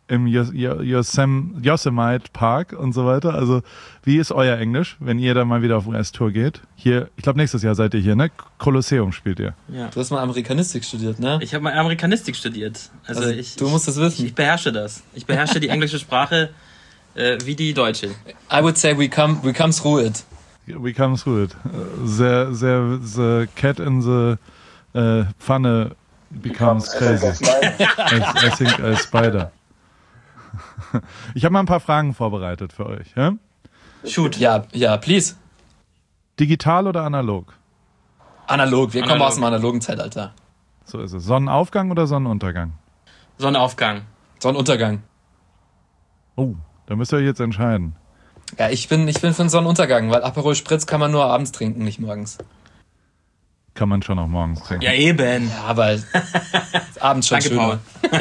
im Yosemite Park und so weiter. Also wie ist euer Englisch, wenn ihr da mal wieder auf US-Tour geht? Hier, ich glaube nächstes Jahr seid ihr hier, ne? Kolosseum spielt ihr. Ja. Du hast mal Amerikanistik studiert, ne? Ich habe mal Amerikanistik studiert. Also du musst das wissen. Ich beherrsche das. Ich beherrsche die englische Sprache wie die deutsche. I would say we come through it. We come through it. The cat in the Pfanne becomes crazy. I think a spider. Ich habe mal ein paar Fragen vorbereitet für euch. Ja? Shoot. Ja, please. Digital oder analog? Analog. Wir kommen aus dem analogen Zeitalter. So ist es. Sonnenaufgang oder Sonnenuntergang? Sonnenaufgang. Sonnenuntergang. Oh, da müsst ihr euch jetzt entscheiden. Ja, ich bin für den Sonnenuntergang, weil Aperol Spritz kann man nur abends trinken, nicht morgens. Kann man schon auch morgens trinken. Ja, eben. Ja, aber abends schon schöner. Paul.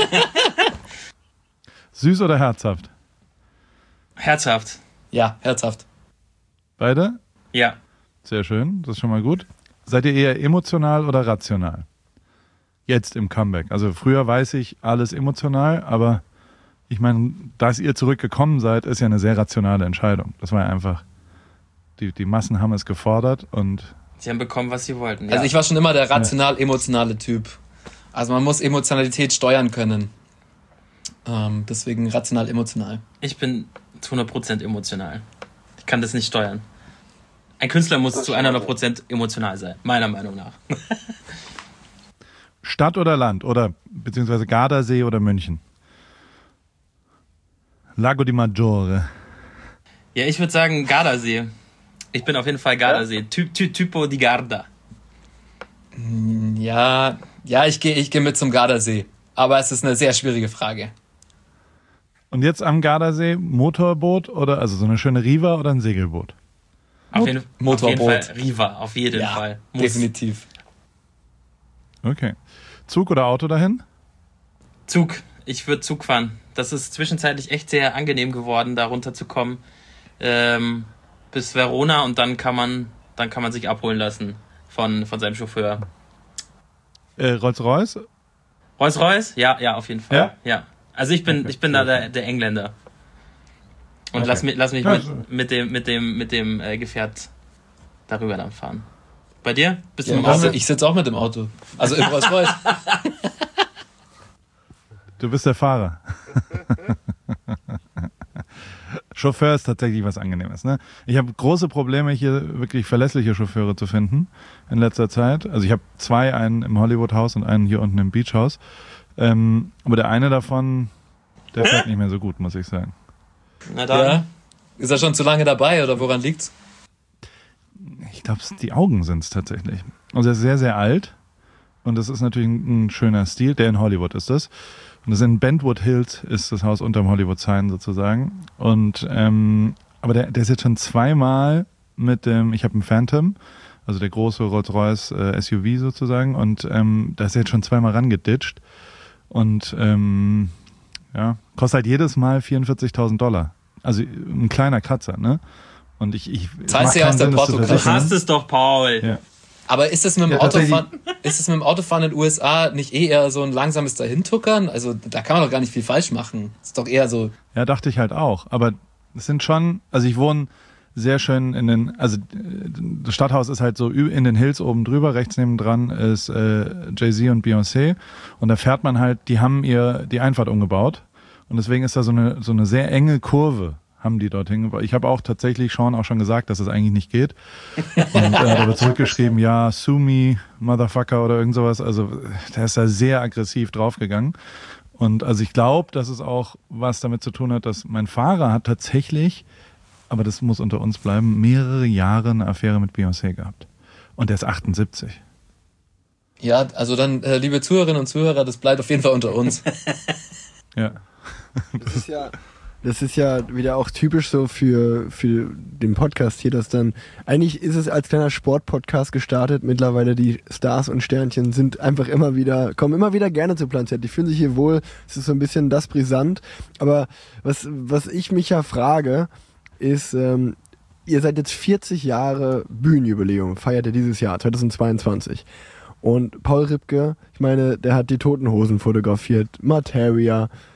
Süß oder herzhaft? Herzhaft. Ja, herzhaft. Beide? Ja. Sehr schön, das ist schon mal gut. Seid ihr eher emotional oder rational? Jetzt im Comeback. Also früher weiß ich alles emotional, aber ich meine, dass ihr zurückgekommen seid, ist ja eine sehr rationale Entscheidung. Das war ja einfach, die Massen haben es gefordert und... Sie haben bekommen, was sie wollten. Ja. Also ich war schon immer der rational-emotionale Typ. Also man muss Emotionalität steuern können. Deswegen rational-emotional. Ich bin zu 100% emotional. Ich kann das nicht steuern. Ein Künstler muss zu 100% emotional sein, meiner Meinung nach. Stadt oder Land? Oder beziehungsweise Gardasee oder München? Lago di Maggiore. Ja, ich würde sagen Gardasee. Ich bin auf jeden Fall Gardasee. Typo di Garda. Ja, ich geh mit zum Gardasee. Aber es ist eine sehr schwierige Frage. Und jetzt am Gardasee Motorboot oder also so eine schöne Riva oder ein Segelboot? Auf jeden Motorboot. Fall Riva, auf jeden Fall. Muss. Definitiv. Okay. Zug oder Auto dahin? Zug. Ich würde Zug fahren. Das ist zwischenzeitlich echt sehr angenehm geworden, da runterzukommen. Bis Verona und dann kann man sich abholen lassen von seinem Chauffeur. Rolls-Royce? Rolls-Royce? Ja, auf jeden Fall. Ja. Also ich bin da der Engländer. Und lass mich mit dem Gefährt darüber dann fahren. Bei dir? Bist du im Auto? Ich sitze auch mit dem Auto. Also im Rolls-Royce. Du bist der Fahrer. Chauffeur ist tatsächlich was Angenehmes. Ne? Ich habe große Probleme, hier wirklich verlässliche Chauffeure zu finden in letzter Zeit. Also ich habe zwei, einen im Hollywood-Haus und einen hier unten im Beach-Haus. Aber der eine davon, der fährt nicht mehr so gut, muss ich sagen. Na dann. Ja. Ist er schon zu lange dabei oder woran liegt's? Ich glaube, die Augen sind es tatsächlich. Also er ist sehr, sehr alt und das ist natürlich ein schöner Stil. Der in Hollywood ist das. Und das in Bentwood Hills ist das Haus unterm Hollywood Sign sozusagen. Und aber der ist jetzt schon zweimal mit dem, ich habe einen Phantom, also der große Rolls-Royce SUV sozusagen, und da ist er jetzt schon zweimal rangeditscht. Und kostet halt jedes Mal $44.000. Also ein kleiner Kratzer, ne? Und ich zahlst du ja aus der Portokasse. Du hast es doch, Paul. Ja. Aber ist es mit dem Autofahren in den USA nicht eher so ein langsames Dahintuckern? Also da kann man doch gar nicht viel falsch machen. Ist doch eher so. Ja, dachte ich halt auch. Aber es sind schon, also ich wohne sehr schön also das Stadthaus ist halt so in den Hills oben drüber, rechts nebendran ist Jay-Z und Beyoncé. Und da fährt man halt, die haben die Einfahrt umgebaut. Und deswegen ist da so eine sehr enge Kurve, haben die dorthin gebaut. Ich habe auch tatsächlich Sean auch schon gesagt, dass es eigentlich nicht geht. Und er hat aber zurückgeschrieben, ja, sue me, Motherfucker oder irgend sowas. Also der ist da sehr aggressiv draufgegangen. Und also ich glaube, dass es auch was damit zu tun hat, dass mein Fahrer hat tatsächlich, aber das muss unter uns bleiben, mehrere Jahre eine Affäre mit Beyoncé gehabt. Und der ist 78. Ja, also dann, liebe Zuhörerinnen und Zuhörer, das bleibt auf jeden Fall unter uns. Ja. Das ist ja wieder auch typisch so für den Podcast hier, dass dann, eigentlich ist es als kleiner Sportpodcast gestartet, mittlerweile die Stars und Sternchen kommen immer wieder gerne zu Plan Z, die fühlen sich hier wohl, es ist so ein bisschen das brisant, aber was ich mich ja frage, ist, ihr seid jetzt 40 Jahre Bühnenjubiläum, feiert ihr dieses Jahr, 2022. Und Paul Ripke, ich meine, der hat die Toten Hosen fotografiert, Materia.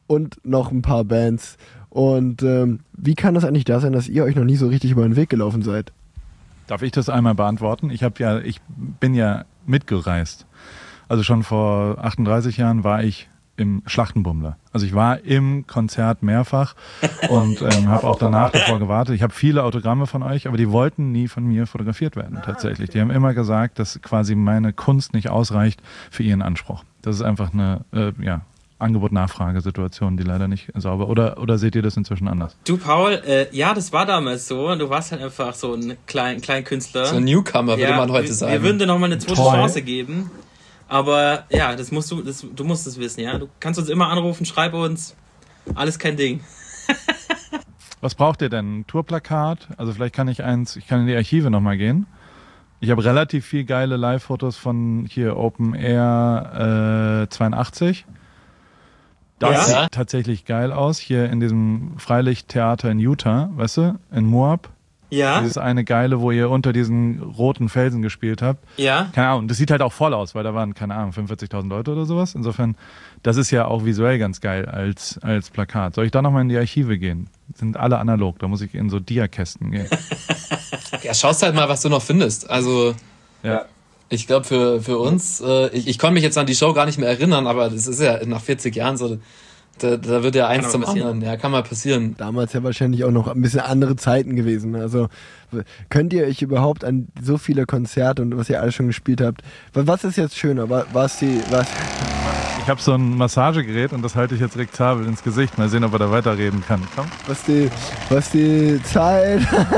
und noch ein paar Bands. Und wie kann das eigentlich da sein, dass ihr euch noch nie so richtig über den Weg gelaufen seid? Darf ich das einmal beantworten? Ich bin ja mitgereist. Also schon vor 38 Jahren war ich im Schlachtenbummler. Also ich war im Konzert mehrfach und habe auch davor gewartet. Ich habe viele Autogramme von euch, aber die wollten nie von mir fotografiert werden tatsächlich. Die haben immer gesagt, dass quasi meine Kunst nicht ausreicht für ihren Anspruch. Das ist einfach eine Angebot-Nachfrage-Situation, die leider nicht sauber. Oder seht ihr das inzwischen anders? Du, Paul, ja, das war damals so. Du warst halt einfach so ein kleiner Künstler. So ein Newcomer, würde man heute sagen. Wir würden dir nochmal eine zweite Chance geben. Aber ja, du musst es wissen, ja. Du kannst uns immer anrufen, schreib uns. Alles kein Ding. Was braucht ihr denn? Ein Tourplakat? Also vielleicht kann ich kann in die Archive nochmal gehen. Ich habe relativ viel geile Live-Fotos von hier Open Air 82. Das sieht tatsächlich geil aus. Hier in diesem Freilichttheater in Utah, weißt du, in Moab. Ja. Dieses eine geile, wo ihr unter diesen roten Felsen gespielt habt. Ja. Keine Ahnung, das sieht halt auch voll aus, weil da waren, keine Ahnung, 45.000 Leute oder sowas. Insofern, das ist ja auch visuell ganz geil als Plakat. Soll ich da nochmal in die Archive gehen? Sind alle analog, da muss ich in so Diakästen gehen. Ja, schaust halt mal, was du noch findest. Also, ja. Ich glaube für uns, ich konnte mich jetzt an die Show gar nicht mehr erinnern, aber das ist ja nach 40 Jahren so, da wird ja eins zum anderen. Ja, kann mal passieren. Damals ja wahrscheinlich auch noch ein bisschen andere Zeiten gewesen. Also könnt ihr euch überhaupt an so viele Konzerte und was ihr alles schon gespielt habt, was ist jetzt schöner? Was? Ich habe so ein Massagegerät und das halte ich jetzt Rick Zabel ins Gesicht. Mal sehen, ob er da weiterreden kann. Komm. Was die Zeit...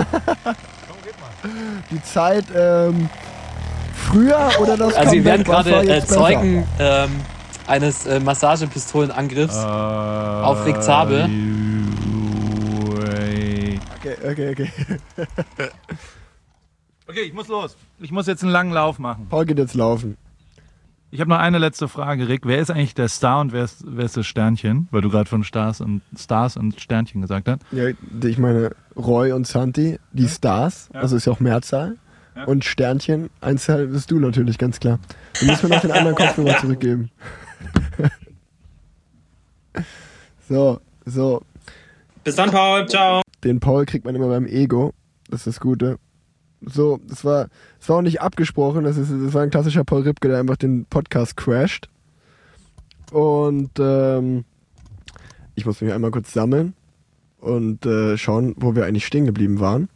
die Zeit... früher oder das Also wir werden Comeback, gerade Zeugen eines Massagepistolenangriffs auf Rick Zabel. Okay. Okay, ich muss los. Ich muss jetzt einen langen Lauf machen. Paul geht jetzt laufen. Ich habe noch eine letzte Frage, Rick. Wer ist eigentlich der Star und wer ist das Sternchen? Weil du gerade von Stars und Sternchen gesagt hast. Ja, ich meine Roy und Santi, die Stars, also ist ja auch Mehrzahl. Ja. Und Sternchen, Einzahl bist du natürlich, ganz klar. Du musst mir noch den anderen Kopfhörer zurückgeben. So. Bis dann, Paul. Ciao. Den Paul kriegt man immer beim Ego. Das ist das Gute. So, das war auch nicht abgesprochen. Das war ein klassischer Paul Ripke, der einfach den Podcast crasht. Und ich muss mich einmal kurz sammeln und schauen, wo wir eigentlich stehen geblieben waren.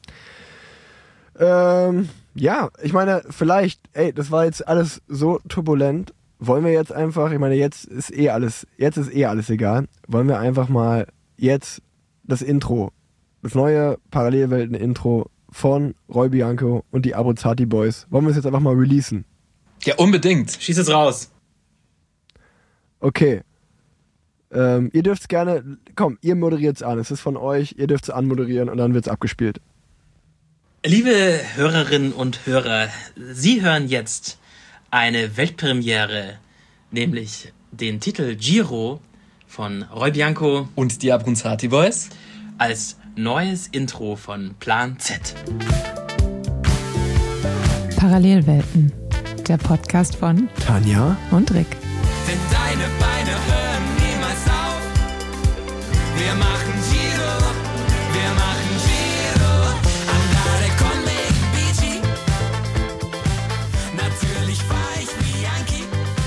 Ja, ich meine, vielleicht, das war jetzt alles so turbulent. Wollen wir jetzt einfach, ich meine, jetzt ist eh alles egal. Wollen wir einfach mal jetzt das Intro, das neue Parallelwelten-Intro von Roy Bianco und die Abruzzati Boys, wollen wir es jetzt einfach mal releasen? Ja, unbedingt. Schieß es raus. Okay. Ihr dürft es gerne, ihr moderiert es an. Es ist von euch, ihr dürft es anmoderieren und dann wird es abgespielt. Liebe Hörerinnen und Hörer, Sie hören jetzt eine Weltpremiere, nämlich den Titel Giro von Roy Bianco und die Abruzzati Boys als neues Intro von Plan Z. Parallelwelten, der Podcast von Tanja und Rick. Denn deine Beine hören niemals auf. Wir machen Giro, wir machen Giro. Andare con me, Bici. Natürlich fahr ich Bianchi.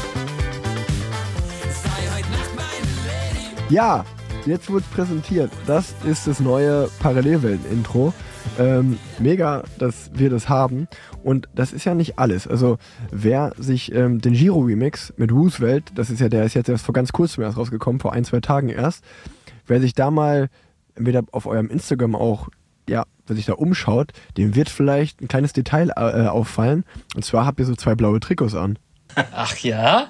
Sei heute Nacht meine Lady. Ja, jetzt wurde es präsentiert. Das ist das neue Parallelwelten-Intro. Mega, dass wir das haben. Und das ist ja nicht alles. Also wer sich den Giro-Remix mit Roosevelt, der ist jetzt erst vor ganz kurzem erst rausgekommen, vor 1-2 Tagen erst, wer sich da mal entweder auf eurem Instagram auch, wer sich da umschaut, dem wird vielleicht ein kleines Detail auffallen. Und zwar habt ihr so 2 blaue Trikots an. Ach ja?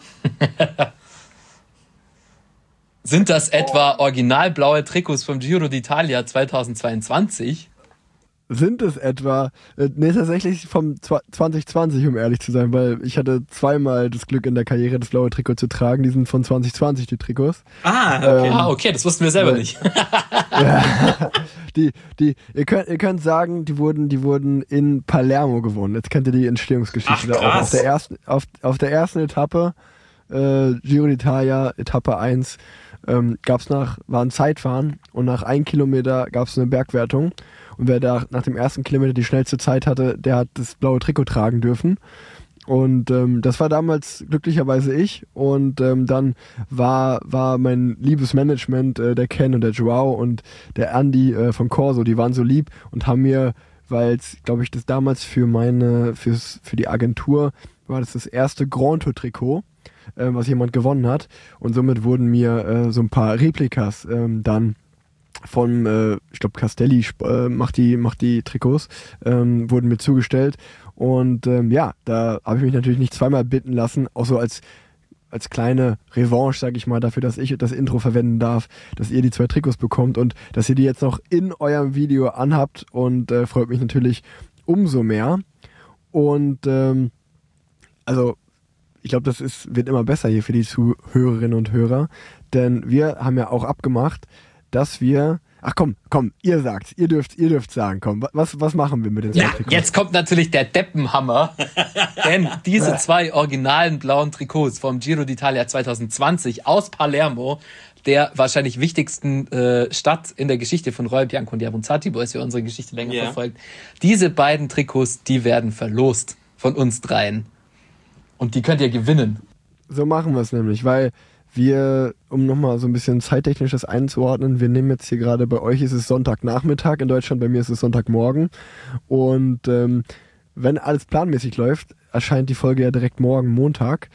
Sind das etwa originalblaue Trikots vom Giro d'Italia 2022? Sind es etwa? Tatsächlich vom 2020, um ehrlich zu sein, weil ich hatte zweimal das Glück in der Karriere, das blaue Trikot zu tragen. Die sind von 2020, die Trikots. Okay. Okay, das wussten wir selber nicht. Ja, ihr könnt sagen, die wurden in Palermo gewonnen. Jetzt kennt ihr die Entstehungsgeschichte. Ach, auch auf der ersten Etappe, Giro d'Italia, Etappe 1, war ein Zeitfahren und nach 1 Kilometer gab es eine Bergwertung. Und wer da nach dem ersten Kilometer die schnellste Zeit hatte, der hat das blaue Trikot tragen dürfen. Und das war damals glücklicherweise ich. Und dann war mein liebes Management, der Ken und der Joao und der Andy von Corso, die waren so lieb und haben mir, weil es, glaube ich, das damals für die Agentur war das erste Grand Tour Trikot, was jemand gewonnen hat. Und somit wurden mir so ein paar Replikas dann von, ich glaube, Castelli macht die Trikots, wurden mir zugestellt. Und da habe ich mich natürlich nicht zweimal bitten lassen, auch so als kleine Revanche, sage ich mal, dafür, dass ich das Intro verwenden darf, dass ihr die 2 Trikots bekommt und dass ihr die jetzt noch in eurem Video anhabt und freut mich natürlich umso mehr. Und also ich glaube, wird immer besser hier für die Zuhörerinnen und Hörer, denn wir haben ja auch abgemacht, dass wir... Ach komm, ihr sagt's, ihr dürft sagen, komm, was machen wir mit den 2 Trikots? Jetzt kommt natürlich der Deppenhammer, denn diese 2 originalen blauen Trikots vom Giro d'Italia 2020 aus Palermo, der wahrscheinlich wichtigsten Stadt in der Geschichte von Roy Bianco und Abruzzati, wo es ja unsere Geschichte länger verfolgt, diese beiden Trikots, die werden verlost von uns dreien. Und die könnt ihr gewinnen. So machen wir es nämlich, weil wir, um nochmal so ein bisschen zeittechnisches einzuordnen, wir nehmen jetzt hier gerade, bei euch ist es Sonntagnachmittag, in Deutschland, bei mir ist es Sonntagmorgen. Und wenn alles planmäßig läuft, erscheint die Folge ja direkt morgen, Montag.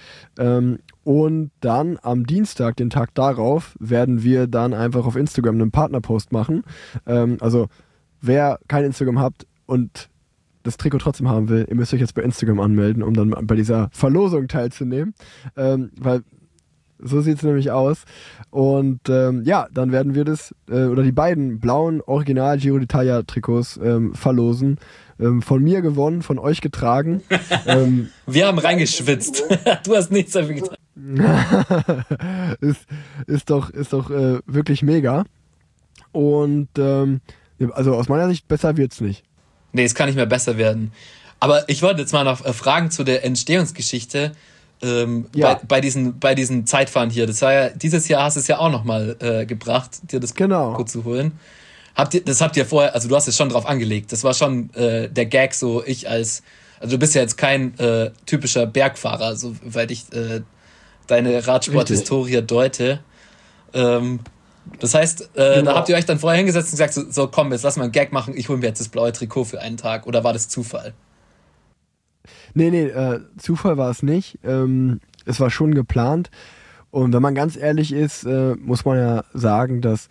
Und dann am Dienstag, den Tag darauf, werden wir dann einfach auf Instagram einen Partnerpost machen. Also wer kein Instagram habt und das Trikot trotzdem haben will, ihr müsst euch jetzt bei Instagram anmelden, um dann bei dieser Verlosung teilzunehmen. Weil so sieht es nämlich aus. Und dann werden wir das, oder die beiden blauen Original Giro d'Italia Trikots verlosen. Von mir gewonnen, von euch getragen. Wir haben reingeschwitzt. Du hast nichts dafür getan. ist doch wirklich mega. Und also aus meiner Sicht besser wird's nicht. Nee, es kann nicht mehr besser werden. Aber ich wollte jetzt mal noch fragen zu der Entstehungsgeschichte. Bei diesen Zeitfahren hier. Das war ja, dieses Jahr hast du es ja auch nochmal gebracht, dir das kurz zu holen. Das habt ihr vorher, also du hast es schon drauf angelegt. Das war schon der Gag, so also du bist ja jetzt kein typischer Bergfahrer, soweit ich deine Radsport-Historie deute. Das heißt, da habt ihr euch dann vorher hingesetzt und gesagt, so komm, jetzt lass mal einen Gag machen, ich hole mir jetzt das blaue Trikot für einen Tag. Oder war das Zufall? Nee, Zufall war es nicht. Es war schon geplant. Und wenn man ganz ehrlich ist, muss man ja sagen, dass,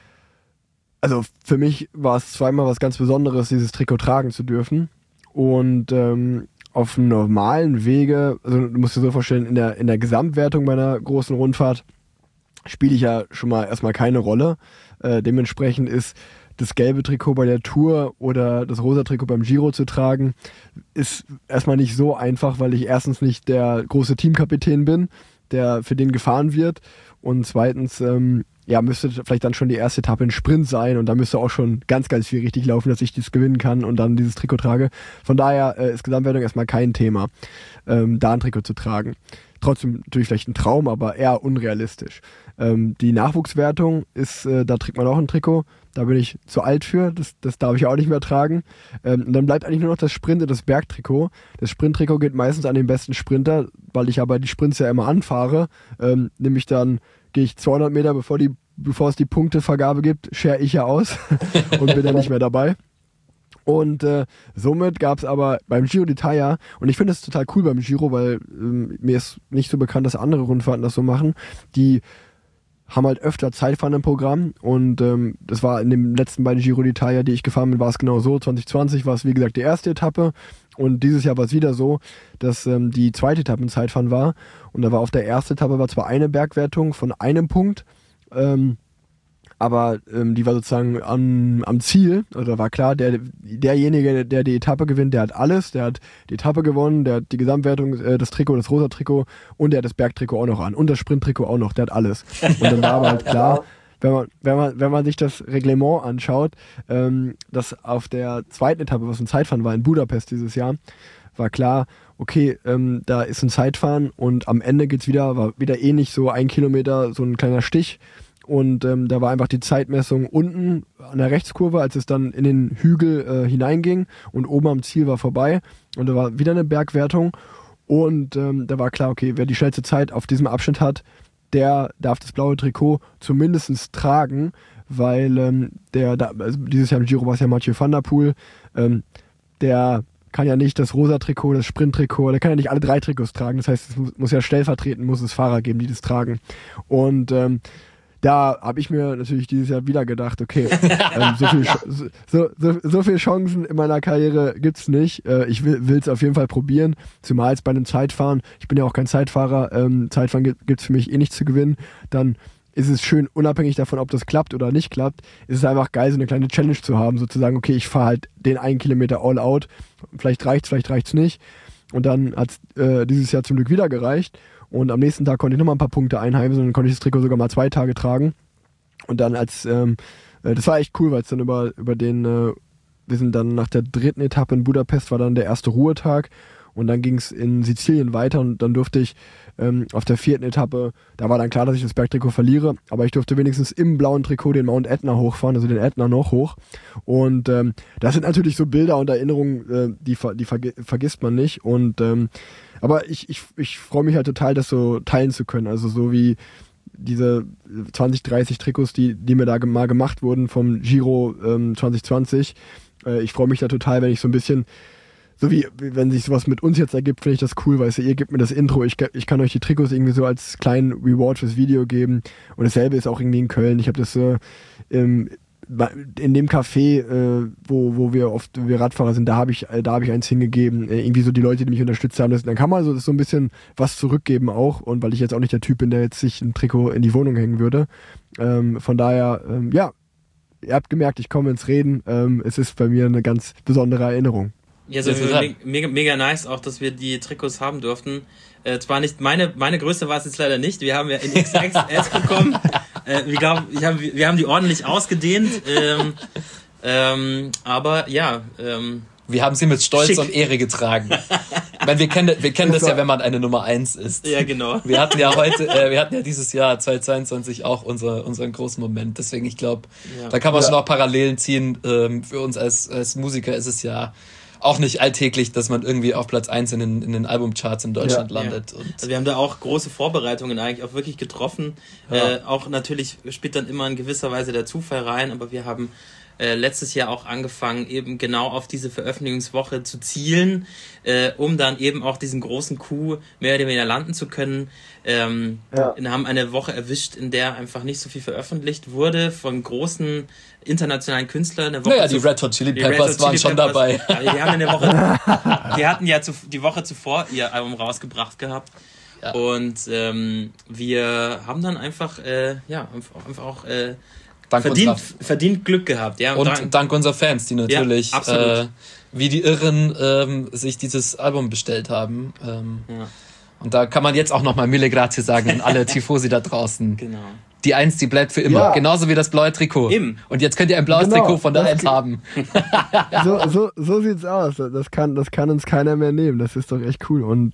also für mich war es zweimal was ganz Besonderes, dieses Trikot tragen zu dürfen. Und auf einem normalen Wege, also du musst dir so vorstellen, in der Gesamtwertung bei einer großen Rundfahrt spiele ich ja schon mal erstmal keine Rolle. Dementsprechend ist das gelbe Trikot bei der Tour oder das rosa Trikot beim Giro zu tragen, ist erstmal nicht so einfach, weil ich erstens nicht der große Teamkapitän bin, der für den gefahren wird, und zweitens müsste vielleicht dann schon die erste Etappe ein Sprint sein und da müsste auch schon ganz, ganz viel richtig laufen, dass ich das gewinnen kann und dann dieses Trikot trage. Von daher ist Gesamtwertung erstmal kein Thema, da ein Trikot zu tragen. Trotzdem natürlich vielleicht ein Traum, aber eher unrealistisch. Die Nachwuchswertung ist, da trägt man auch ein Trikot. Da bin ich zu alt für, das darf ich auch nicht mehr tragen. Und dann bleibt eigentlich nur noch das Sprint und das Bergtrikot. Das Sprinttrikot geht meistens an den besten Sprinter, weil ich aber die Sprints ja immer anfahre. Nämlich dann gehe ich 200 Meter, bevor es die Punktevergabe gibt, share ich ja aus und bin dann nicht mehr dabei. Und somit gab es aber beim Giro d'Italia, und ich finde das total cool beim Giro, weil mir ist nicht so bekannt, dass andere Rundfahrten das so machen, die haben halt öfter Zeitfahren im Programm, und das war in den letzten beiden Giro d'Italia, die ich gefahren bin, war es genau so. 2020 war es wie gesagt die erste Etappe, und dieses Jahr war es wieder so, dass die zweite Etappe ein Zeitfahren war, und da war auf der ersten Etappe war zwar eine Bergwertung von einem Punkt, aber die war sozusagen am Ziel, also war klar, derjenige, der die Etappe gewinnt, der hat alles, der hat die Etappe gewonnen, der hat die Gesamtwertung, das Trikot, das rosa Trikot, und der hat das Bergtrikot auch noch an und das Sprinttrikot auch noch, der hat alles. Und dann war aber halt klar, wenn man sich das Reglement anschaut, dass auf der zweiten Etappe, was ein Zeitfahren war in Budapest dieses Jahr, war klar, okay, da ist ein Zeitfahren und am Ende war wieder ähnlich so 1 Kilometer, so ein kleiner Stich. Und da war einfach die Zeitmessung unten an der Rechtskurve, als es dann in den Hügel hineinging und oben am Ziel war vorbei. Und da war wieder eine Bergwertung. Und da war klar, okay, wer die schnellste Zeit auf diesem Abschnitt hat, der darf das blaue Trikot zumindest tragen, weil also dieses Jahr im Giro war es ja Mathieu van der Poel, der kann ja nicht das rosa Trikot, das Sprint-Trikot, der kann ja nicht alle 3 Trikots tragen. Das heißt, es muss ja stellvertretend, muss es Fahrer geben, die das tragen. Und da habe ich mir natürlich dieses Jahr wieder gedacht, okay, so viel Chancen in meiner Karriere gibt's nicht. Ich will es auf jeden Fall probieren, zumal es bei einem Zeitfahren, ich bin ja auch kein Zeitfahrer, Zeitfahren gibt's für mich eh nichts zu gewinnen, dann ist es schön, unabhängig davon, ob das klappt oder nicht klappt, ist es einfach geil, so eine kleine Challenge zu haben, sozusagen, okay, ich fahre halt den 1 Kilometer all out, vielleicht reicht's nicht. Und dann hat's dieses Jahr zum Glück wieder gereicht. Und am nächsten Tag konnte ich nochmal ein paar Punkte einheimsen und dann konnte ich das Trikot sogar mal 2 Tage tragen. Und dann das war echt cool, weil es dann über den, wir sind dann nach der 3. Etappe in Budapest, war dann der erste Ruhetag. Und dann ging es in Sizilien weiter und dann durfte ich auf der 4. Etappe, da war dann klar, dass ich das Bergtrikot verliere, aber ich durfte wenigstens im blauen Trikot den Mount Etna hochfahren, also den Etna noch hoch. Und das sind natürlich so Bilder und Erinnerungen, die vergisst man nicht. Und aber ich freue mich halt total, das so teilen zu können. Also so wie diese 20, 30 Trikots, die mir da mal gemacht wurden vom Giro 2020. Ich freue mich da total, wenn ich so ein bisschen, so wie wenn sich sowas mit uns jetzt ergibt, finde ich das cool, weißt du, ihr gebt mir das Intro, ich kann euch die Trikots irgendwie so als kleinen Reward fürs Video geben. Und dasselbe ist auch irgendwie in Köln. Ich habe das in dem Café, wo wir Radfahrer sind, da habe ich eins hingegeben. Irgendwie so die Leute, die mich unterstützt haben. Dann kann man so ein bisschen was zurückgeben auch. Und weil ich jetzt auch nicht der Typ bin, der jetzt sich ein Trikot in die Wohnung hängen würde. Von daher, ja, ihr habt gemerkt, ich komme ins Reden. Es ist bei mir eine ganz besondere Erinnerung. Ja, so mega nice auch, dass wir die Trikots haben durften. Zwar nicht, meine Größe war es jetzt leider nicht. Wir haben ja in XXS bekommen. Wir haben die ordentlich ausgedehnt. Aber ja. Wir haben sie mit Stolz schick und Ehre getragen. Ich meine, wir kennen das ja, wenn man eine Nummer 1 ist. Ja, genau. Wir hatten ja dieses Jahr 2022 auch unseren großen Moment. Deswegen, ich glaube, da kann man schon auch Parallelen ziehen. Für uns als Musiker ist es ja auch nicht alltäglich, dass man irgendwie auf Platz 1 in den Albumcharts in Deutschland landet. Ja. Also wir haben da auch große Vorbereitungen eigentlich auch wirklich getroffen. Ja. Auch natürlich spielt dann immer in gewisser Weise der Zufall rein, aber wir haben letztes Jahr auch angefangen, eben genau auf diese Veröffentlichungswoche zu zielen, um dann eben auch diesen großen Coup mehr oder weniger landen zu können. Wir haben eine Woche erwischt, in der einfach nicht so viel veröffentlicht wurde von großen internationalen Künstlern. Die Red Hot Chili Peppers waren schon dabei. Die hatten ja die Woche zuvor ihr Album rausgebracht gehabt. Ja. Und wir haben dann einfach auch verdient Glück gehabt. Ja, und dank unserer Fans, die natürlich wie die Irren sich dieses Album bestellt haben. Und da kann man jetzt auch nochmal Mille Grazie sagen an alle Tifosi da draußen. Genau. Die 1, die bleibt für immer. Ja. Genauso wie das blaue Trikot. Eben. Und jetzt könnt ihr ein blaues Trikot von der 1 haben. So sieht's aus. Das kann uns keiner mehr nehmen. Das ist doch echt cool. Und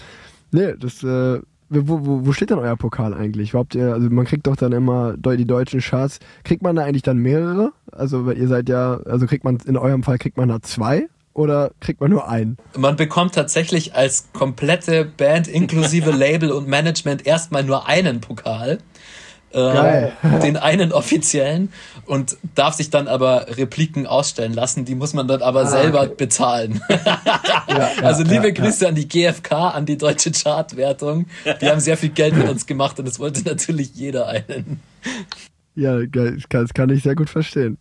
wo steht denn euer Pokal eigentlich? Also man kriegt doch dann immer die deutschen Charts. Kriegt man da eigentlich dann mehrere? Also ihr seid ja, also in eurem Fall kriegt man da 2? Oder kriegt man nur einen? Man bekommt tatsächlich als komplette Band inklusive Label und Management erstmal nur einen Pokal. Den einen offiziellen, und darf sich dann aber Repliken ausstellen lassen. Die muss man dann aber selber bezahlen. Also liebe Grüße an die GfK, an die deutsche Chartwertung. Die haben sehr viel Geld mit uns gemacht und es wollte natürlich jeder einen. Ja, das kann ich sehr gut verstehen.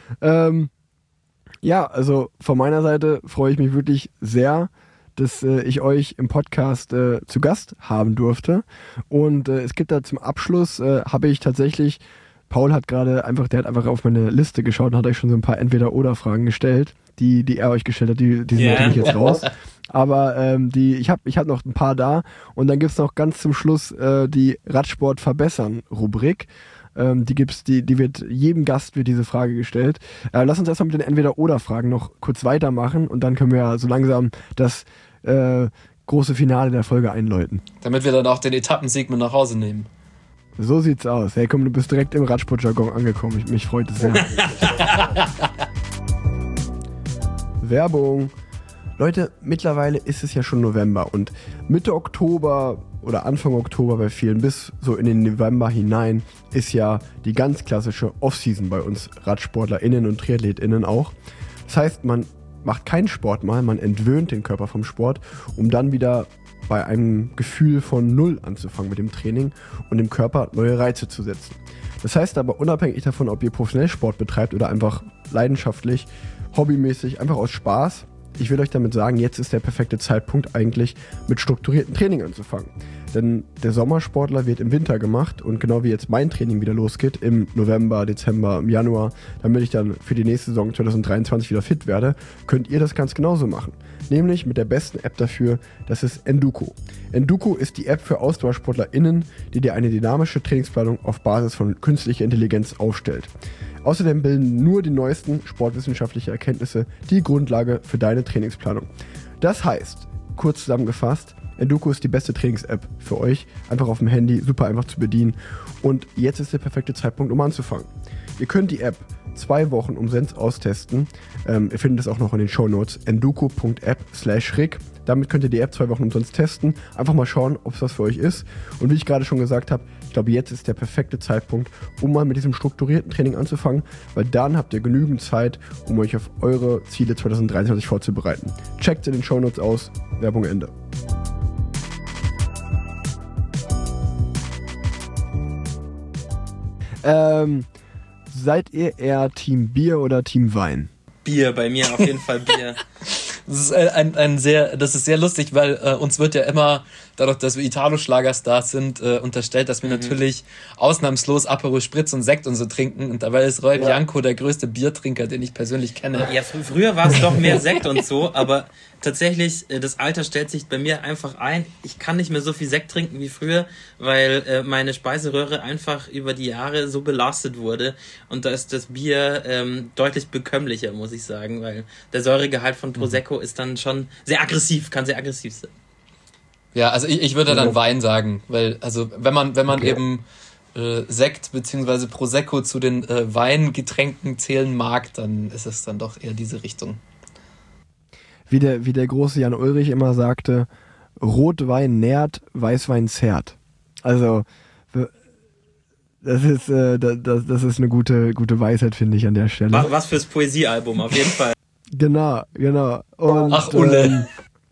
Ja, also von meiner Seite freue ich mich wirklich sehr, dass ich euch im Podcast zu Gast haben durfte. Und es gibt da zum Abschluss, habe ich tatsächlich, Paul hat einfach auf meine Liste geschaut und hat euch schon so ein paar Entweder-Oder-Fragen gestellt, die er euch gestellt hat, die sind natürlich jetzt raus. Aber ich hab noch ein paar da. Und dann gibt's noch ganz zum Schluss die Radsport verbessern Rubrik. Die wird jedem Gast diese Frage gestellt. Lass uns erstmal mit den Entweder-Oder-Fragen noch kurz weitermachen und dann können wir so langsam das große Finale der Folge einläuten. Damit wir dann auch den Etappensieg mit nach Hause nehmen. So sieht's aus. Hey, komm, du bist direkt im Radsportjargon angekommen. Mich freut es sehr. Werbung. Leute, mittlerweile ist es ja schon November und Mitte Oktober oder Anfang Oktober bei vielen bis so in den November hinein ist ja die ganz klassische Off-Season bei uns RadsportlerInnen und TriathletInnen auch. Das heißt, man macht keinen Sport mal, man entwöhnt den Körper vom Sport, um dann wieder bei einem Gefühl von Null anzufangen mit dem Training und dem Körper neue Reize zu setzen. Das heißt aber unabhängig davon, ob ihr professionell Sport betreibt oder einfach leidenschaftlich, hobbymäßig, einfach aus Spaß, ich will euch damit sagen, jetzt ist der perfekte Zeitpunkt eigentlich mit strukturiertem Training anzufangen. Denn der Sommersportler wird im Winter gemacht und genau wie jetzt mein Training wieder losgeht, im November, Dezember, im Januar, damit ich dann für die nächste Saison 2023 wieder fit werde, könnt ihr das ganz genauso machen. Nämlich mit der besten App dafür, das ist Enduko. Enduko ist die App für AusdauersportlerInnen, die dir eine dynamische Trainingsplanung auf Basis von künstlicher Intelligenz aufstellt. Außerdem bilden nur die neuesten sportwissenschaftlichen Erkenntnisse die Grundlage für deine Trainingsplanung. Das heißt, kurz zusammengefasst, Enduko ist die beste Trainings-App für euch, einfach auf dem Handy, super einfach zu bedienen und jetzt ist der perfekte Zeitpunkt, um anzufangen. Ihr könnt die App 2 Wochen umsonst austesten, ihr findet es auch noch in den Shownotes, enduko.app/rick. Damit könnt ihr die App 2 Wochen umsonst testen, einfach mal schauen, ob es was für euch ist und wie ich gerade schon gesagt habe, ich glaube, jetzt ist der perfekte Zeitpunkt, um mal mit diesem strukturierten Training anzufangen, weil dann habt ihr genügend Zeit, um euch auf eure Ziele 2023 vorzubereiten. Checkt in den Shownotes aus, Werbung Ende. Seid ihr eher Team Bier oder Team Wein? Bier, bei mir auf jeden Fall Bier. Das ist das ist sehr lustig, weil uns wird ja immer, dadurch, dass wir Italo-Schlagerstars sind, unterstellt, dass wir natürlich ausnahmslos Aperol Spritz und Sekt und so trinken. Und dabei ist Roy Bianco der größte Biertrinker, den ich persönlich kenne. Ja, früher war es doch mehr Sekt und so, aber tatsächlich, das Alter stellt sich bei mir einfach ein. Ich kann nicht mehr so viel Sekt trinken wie früher, weil meine Speiseröhre einfach über die Jahre so belastet wurde. Und da ist das Bier deutlich bekömmlicher, muss ich sagen, weil der Säuregehalt von Prosecco ist dann schon sehr aggressiv, kann sehr aggressiv sein. Ja, also ich würde dann Wein sagen, weil also wenn man eben Sekt bzw. Prosecco zu den Weingetränken zählen mag, dann ist es dann doch eher diese Richtung. Wie der große Jan Ulrich immer sagte, Rotwein nährt, Weißwein zehrt. Also das ist eine gute Weisheit, finde ich, an der Stelle. Was fürs Poesiealbum, auf jeden Fall. Genau. Und, Ach, Ulle.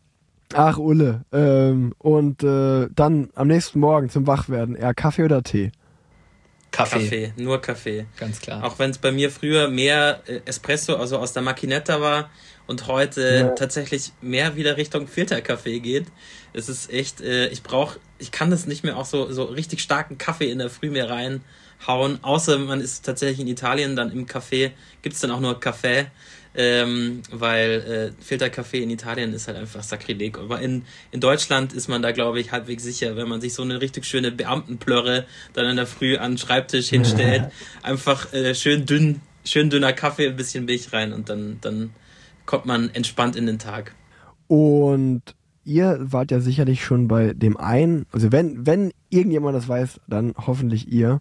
Dann am nächsten Morgen zum Wachwerden eher Kaffee oder Tee? Kaffee, nur Kaffee. Ganz klar. Auch wenn es bei mir früher mehr Espresso, also aus der Macchinetta war und heute tatsächlich mehr wieder Richtung Filterkaffee geht. Es ist echt, ich kann das nicht mehr auch so richtig starken Kaffee in der Früh mehr reinhauen, außer man ist tatsächlich in Italien, dann im Café gibt's dann auch nur Kaffee. Weil Filterkaffee in Italien ist halt einfach Sakrileg. Aber in Deutschland ist man da, glaube ich, halbwegs sicher, wenn man sich so eine richtig schöne Beamtenplörre dann in der Früh an den Schreibtisch hinstellt. Einfach schön dünner Kaffee, ein bisschen Milch rein und dann kommt man entspannt in den Tag. Und ihr wart ja sicherlich schon bei dem einen, also wenn irgendjemand das weiß, dann hoffentlich ihr.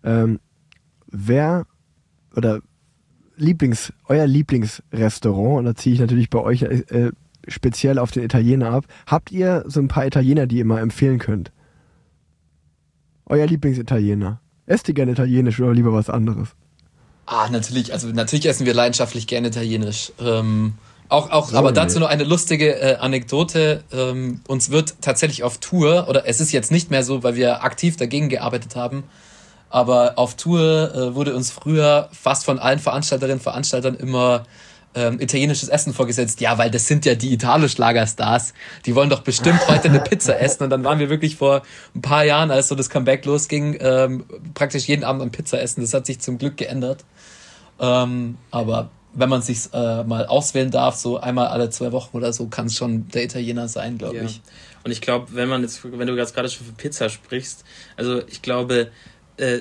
Wer oder euer Lieblingsrestaurant, und da ziehe ich natürlich bei euch speziell auf den Italiener ab. Habt ihr so ein paar Italiener, die ihr mal empfehlen könnt? Euer Lieblingsitaliener. Esst ihr gerne italienisch oder lieber was anderes? Natürlich essen wir leidenschaftlich gerne italienisch. Aber dazu noch eine lustige Anekdote. Uns wird tatsächlich auf Tour, oder es ist jetzt nicht mehr so, weil wir aktiv dagegen gearbeitet haben, aber auf Tour wurde uns früher fast von allen Veranstalterinnen und Veranstaltern immer italienisches Essen vorgesetzt. Ja, weil das sind ja die Italo-Schlagerstars. Die wollen doch bestimmt heute eine Pizza essen. Und dann waren wir wirklich vor ein paar Jahren, als so das Comeback losging, praktisch jeden Abend an Pizza essen. Das hat sich zum Glück geändert. Aber wenn man sich's mal auswählen darf, so einmal alle 2 Wochen oder so, kann es schon der Italiener sein, glaube ich. Und ich glaube, wenn du jetzt gerade schon von Pizza sprichst, also ich glaube,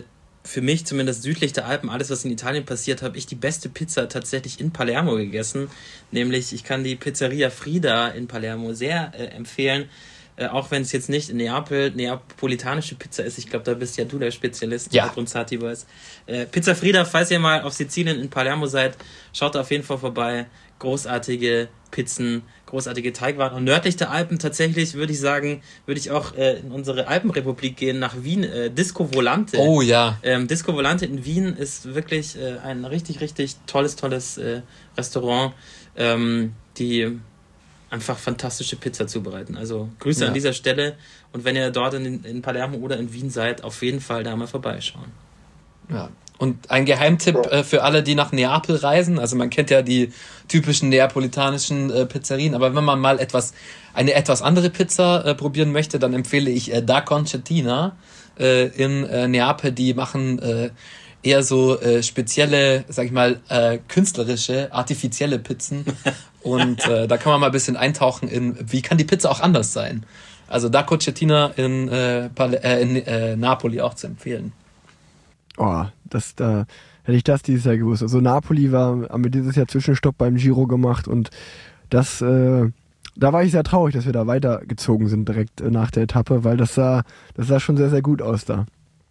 für mich zumindest südlich der Alpen, alles was in Italien passiert, habe ich die beste Pizza tatsächlich in Palermo gegessen. Nämlich, ich kann die Pizzeria Frida in Palermo sehr empfehlen. Auch wenn es jetzt nicht in neapolitanische Pizza ist. Ich glaube, da bist ja du der Spezialist, ja. Brunzati weiß. Pizza Frida, falls ihr mal auf Sizilien in Palermo seid, schaut da auf jeden Fall vorbei. Großartige Pizzen, großartige Teigwaren. Und nördlich der Alpen tatsächlich, würde ich sagen, würde ich auch in unsere Alpenrepublik gehen, nach Wien. Disco Volante. Oh ja. Disco Volante in Wien ist wirklich ein richtig, richtig tolles Restaurant, die einfach fantastische Pizza zubereiten. Also Grüße an dieser Stelle. Und wenn ihr dort in Palermo oder in Wien seid, auf jeden Fall da mal vorbeischauen. Ja. Und ein Geheimtipp für alle, die nach Neapel reisen. Also man kennt ja die typischen neapolitanischen Pizzerien, aber wenn man mal eine etwas andere Pizza probieren möchte, dann empfehle ich Da Concettina in Neapel. Die machen eher so spezielle, sag ich mal, künstlerische, artifizielle Pizzen. Und da kann man mal ein bisschen eintauchen in, wie kann die Pizza auch anders sein. Also Da Concettina in Napoli auch zu empfehlen. Oh, da hätte ich das dieses Jahr gewusst. Also Napoli haben wir dieses Jahr Zwischenstopp beim Giro gemacht und da war ich sehr traurig, dass wir da weitergezogen sind direkt nach der Etappe, weil das sah schon sehr, sehr gut aus da.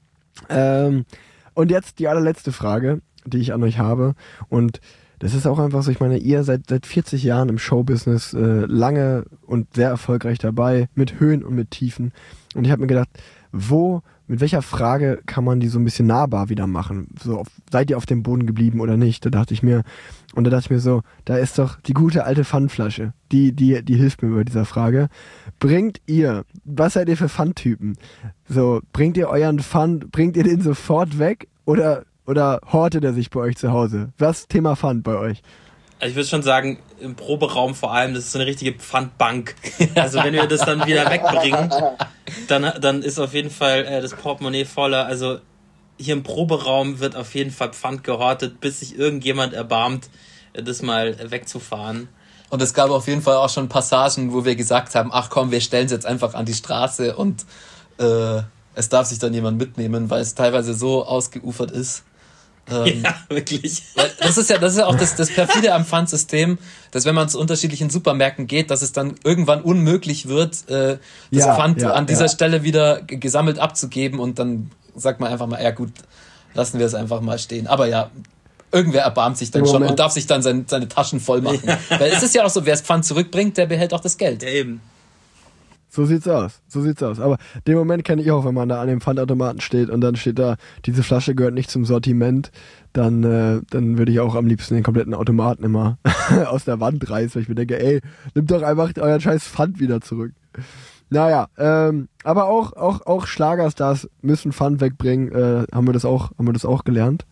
Und jetzt die allerletzte Frage, die ich an euch habe, und das ist auch einfach so, ich meine, ihr seid seit 40 Jahren im Showbusiness lange und sehr erfolgreich dabei, mit Höhen und mit Tiefen, und ich habe mir gedacht, mit welcher Frage kann man die so ein bisschen nahbar wieder machen? So, seid ihr auf dem Boden geblieben oder nicht? Da dachte ich mir so, da ist doch die gute alte Pfandflasche. Die hilft mir bei dieser Frage. Was seid ihr für Pfandtypen? So, bringt ihr den sofort weg oder hortet er sich bei euch zu Hause? Was Thema Pfand bei euch? Also ich würde schon sagen, im Proberaum vor allem, das ist so eine richtige Pfandbank. Also wenn wir das dann wieder wegbringen, dann ist auf jeden Fall das Portemonnaie voller. Also hier im Proberaum wird auf jeden Fall Pfand gehortet, bis sich irgendjemand erbarmt, das mal wegzufahren. Und es gab auf jeden Fall auch schon Passagen, wo wir gesagt haben, ach komm, wir stellen es jetzt einfach an die Straße und es darf sich dann jemand mitnehmen, weil es teilweise so ausgeufert ist. Ja, wirklich. Das ist ja auch das perfide am Pfandsystem, dass wenn man zu unterschiedlichen Supermärkten geht, dass es dann irgendwann unmöglich wird, das Pfand an dieser Stelle wieder gesammelt abzugeben, und dann sagt man einfach mal, ja gut, lassen wir es einfach mal stehen. Aber ja, irgendwer erbarmt sich dann schon und darf sich dann seine Taschen voll machen. Ja. Weil es ist ja auch so, wer das Pfand zurückbringt, der behält auch das Geld. Ja, eben. So sieht's aus. Aber den Moment kenne ich auch, wenn man da an dem Pfandautomaten steht und dann steht da, diese Flasche gehört nicht zum Sortiment, dann würde ich auch am liebsten den kompletten Automaten immer aus der Wand reißen, weil ich mir denke, ey, nimmt doch einfach euren scheiß Pfand wieder zurück. Naja, aber auch Schlagerstars müssen Pfand wegbringen. Haben wir das auch gelernt?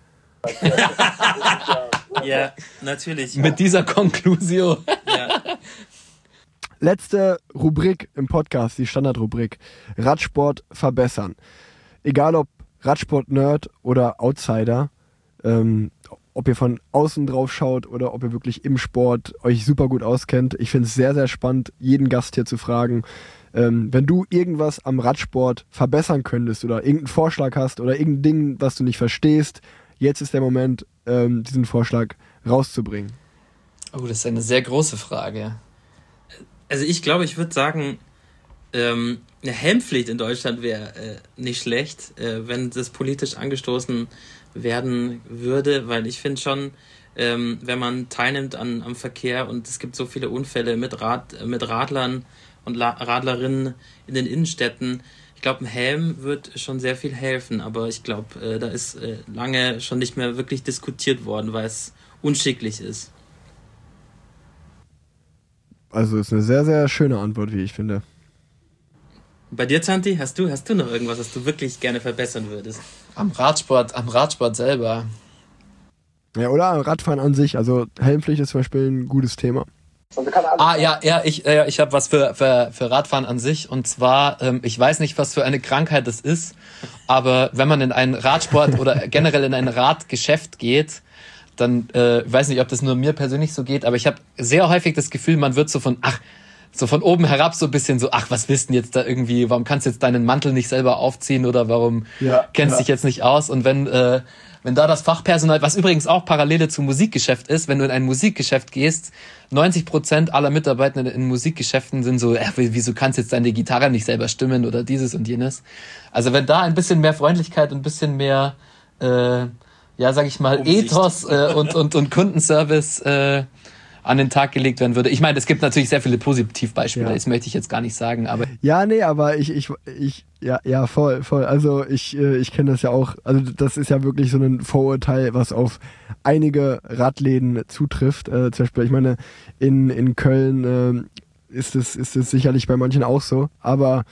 Ja, natürlich. Mit dieser Konklusion. Ja. Letzte Rubrik im Podcast, die Standardrubrik. Radsport verbessern. Egal ob Radsport-Nerd oder Outsider, ob ihr von außen drauf schaut oder ob ihr wirklich im Sport euch super gut auskennt. Ich finde es sehr, sehr spannend, jeden Gast hier zu fragen, wenn du irgendwas am Radsport verbessern könntest oder irgendeinen Vorschlag hast oder irgendein Ding, was du nicht verstehst, jetzt ist der Moment, diesen Vorschlag rauszubringen. Oh, das ist eine sehr große Frage. Also ich glaube, ich würde sagen, eine Helmpflicht in Deutschland wäre nicht schlecht, wenn das politisch angestoßen werden würde, weil ich finde schon, wenn man teilnimmt am Verkehr und es gibt so viele Unfälle mit Radlern und Radlerinnen in den Innenstädten, ich glaube, ein Helm wird schon sehr viel helfen, aber ich glaube, da ist lange schon nicht mehr wirklich diskutiert worden, weil es unschicklich ist. Also ist eine sehr, sehr schöne Antwort, wie ich finde. Bei dir, Zanti, hast du noch irgendwas, was du wirklich gerne verbessern würdest? Am Radsport selber. Ja, oder am Radfahren an sich. Also Helmpflicht ist zum Beispiel ein gutes Thema. Ich habe was für Radfahren an sich, und zwar, ich weiß nicht, was für eine Krankheit das ist, aber wenn man in einen Radsport oder generell in ein Radgeschäft geht, dann, ich weiß nicht, ob das nur mir persönlich so geht, aber ich habe sehr häufig das Gefühl, man wird so von, so von oben herab so ein bisschen so, ach, was willst du denn jetzt da irgendwie, warum kannst du jetzt deinen Mantel nicht selber aufziehen oder warum kennst dich jetzt nicht aus? Und wenn da das Fachpersonal, was übrigens auch Parallele zum Musikgeschäft ist, wenn du in ein Musikgeschäft gehst, 90% aller Mitarbeitenden in Musikgeschäften sind so, wieso kannst du jetzt deine Gitarre nicht selber stimmen oder dieses und jenes? Also wenn da ein bisschen mehr Freundlichkeit und ein bisschen mehr, sag ich mal, Ethos und Kundenservice an den Tag gelegt werden würde. Ich meine, es gibt natürlich sehr viele Positivbeispiele, das möchte ich jetzt gar nicht sagen, aber... Ja, nee, aber voll. Also ich kenne das ja auch, also das ist ja wirklich so ein Vorurteil, was auf einige Radläden zutrifft. Zum Beispiel, ich meine, in Köln ist es sicherlich bei manchen auch so, aber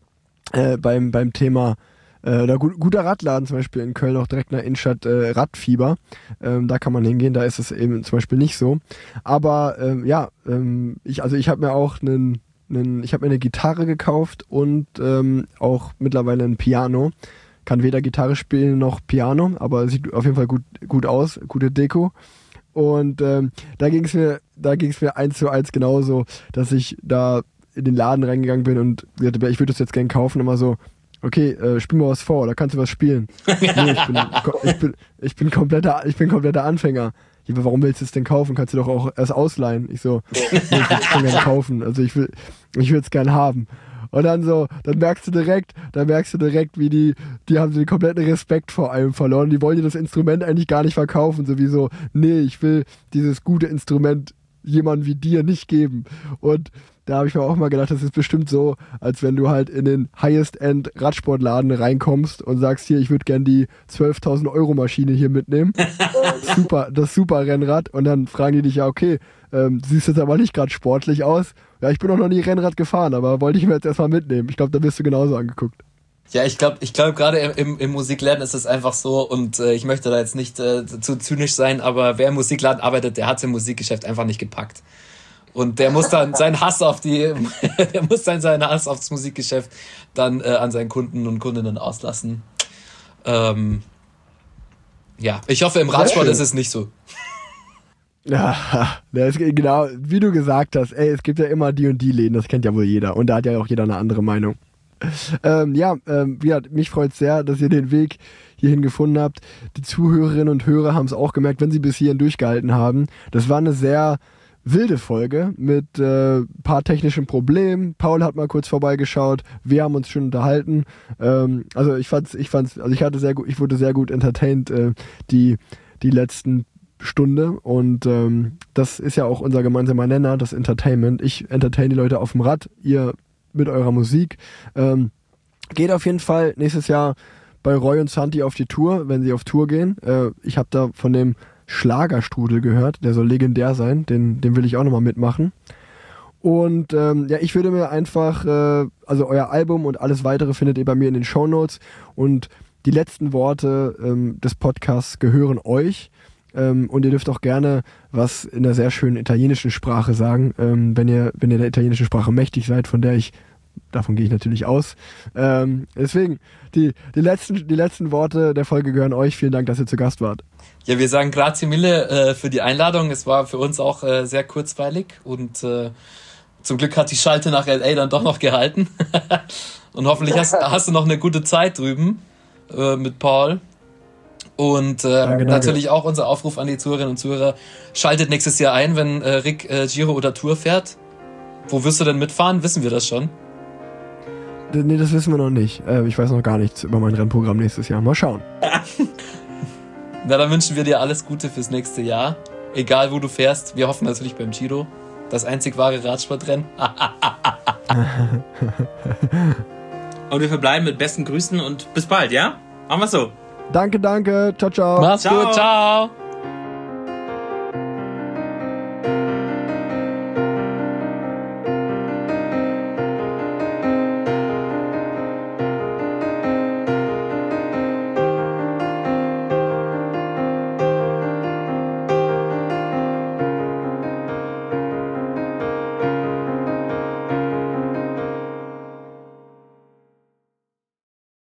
beim Thema guter Radladen zum Beispiel in Köln, auch direkt in der Innenstadt, Radfieber. Da kann man hingehen, da ist es eben zum Beispiel nicht so. Aber ich habe mir auch ich habe mir eine Gitarre gekauft und auch mittlerweile ein Piano. Kann weder Gitarre spielen noch Piano, aber sieht auf jeden Fall gut aus, gute Deko. Und da ging es mir 1:1 genauso, dass ich da in den Laden reingegangen bin und gesagt habe, ich würde das jetzt gerne kaufen, immer so, okay, spiel mal was vor, oder kannst du was spielen? Nee, ich bin kompletter Anfänger. Warum willst du es denn kaufen? Kannst du doch auch erst ausleihen. Ich so, nee, ich will es gerne kaufen. Also ich will es gerne haben. Und dann merkst du direkt, wie die haben den kompletten Respekt vor einem verloren. Die wollen dir das Instrument eigentlich gar nicht verkaufen. Sowieso, nee, ich will dieses gute Instrument jemandem wie dir nicht geben. Und da habe ich mir auch mal gedacht, das ist bestimmt so, als wenn du halt in den Highest-End-Radsportladen reinkommst und sagst, hier, ich würde gern die 12.000 € Maschine hier mitnehmen. Das super Rennrad. Und dann fragen die dich, ja, okay, siehst jetzt aber nicht gerade sportlich aus. Ja, ich bin auch noch nie Rennrad gefahren, aber wollte ich mir jetzt erstmal mitnehmen. Ich glaube, da wirst du genauso angeguckt. Ja, ich glaube gerade im Musikladen ist es einfach so, und ich möchte da jetzt nicht zu zynisch sein, aber wer im Musikladen arbeitet, der hat es im Musikgeschäft einfach nicht gepackt. Und der muss dann seinen Hass aufs Musikgeschäft dann an seinen Kunden und Kundinnen auslassen. Ich hoffe, im Radsport ist es nicht so. Ja, das ist genau, wie du gesagt hast, es gibt ja immer die und die Läden, das kennt ja wohl jeder. Und da hat ja auch jeder eine andere Meinung. Mich freut es sehr, dass ihr den Weg hierhin gefunden habt. Die Zuhörerinnen und Hörer haben es auch gemerkt, wenn sie bis hierhin durchgehalten haben. Das war eine sehr wilde Folge mit paar technischen Problemen. Paul hat mal kurz vorbeigeschaut. Wir haben uns schon unterhalten. Ich wurde sehr gut entertained die letzten Stunde, und das ist ja auch unser gemeinsamer Nenner, das Entertainment. Ich entertain die Leute auf dem Rad, ihr mit eurer Musik. Geht auf jeden Fall nächstes Jahr bei Roy und Santi auf die Tour, wenn sie auf Tour gehen. Ich habe da von dem Schlagerstrudel gehört, der soll legendär sein, den will ich auch nochmal mitmachen. Und ich würde mir einfach, euer Album und alles weitere findet ihr bei mir in den Shownotes, und die letzten Worte des Podcasts gehören euch. Und ihr dürft auch gerne was in der sehr schönen italienischen Sprache sagen, wenn ihr der italienischen Sprache mächtig seid, davon gehe ich natürlich aus. Deswegen, die letzten Worte der Folge gehören euch. Vielen Dank, dass ihr zu Gast wart. Ja, wir sagen grazie mille für die Einladung. Es war für uns auch sehr kurzweilig, und zum Glück hat die Schalte nach LA dann doch noch gehalten. Und hoffentlich hast du noch eine gute Zeit drüben mit Paul. Und danke. Natürlich auch unser Aufruf an die Zuhörerinnen und Zuhörer: Schaltet nächstes Jahr ein, wenn Rick Giro oder Tour fährt. Wo wirst du denn mitfahren? Wissen wir das schon? Nee, das wissen wir noch nicht. Ich weiß noch gar nichts über mein Rennprogramm nächstes Jahr. Mal schauen. Na, dann wünschen wir dir alles Gute fürs nächste Jahr. Egal, wo du fährst. Wir hoffen natürlich beim Giro. Das einzig wahre Radsportrennen. Und wir verbleiben mit besten Grüßen und bis bald, ja? Machen wir so. Danke. Ciao, ciao. Mach's gut, ciao.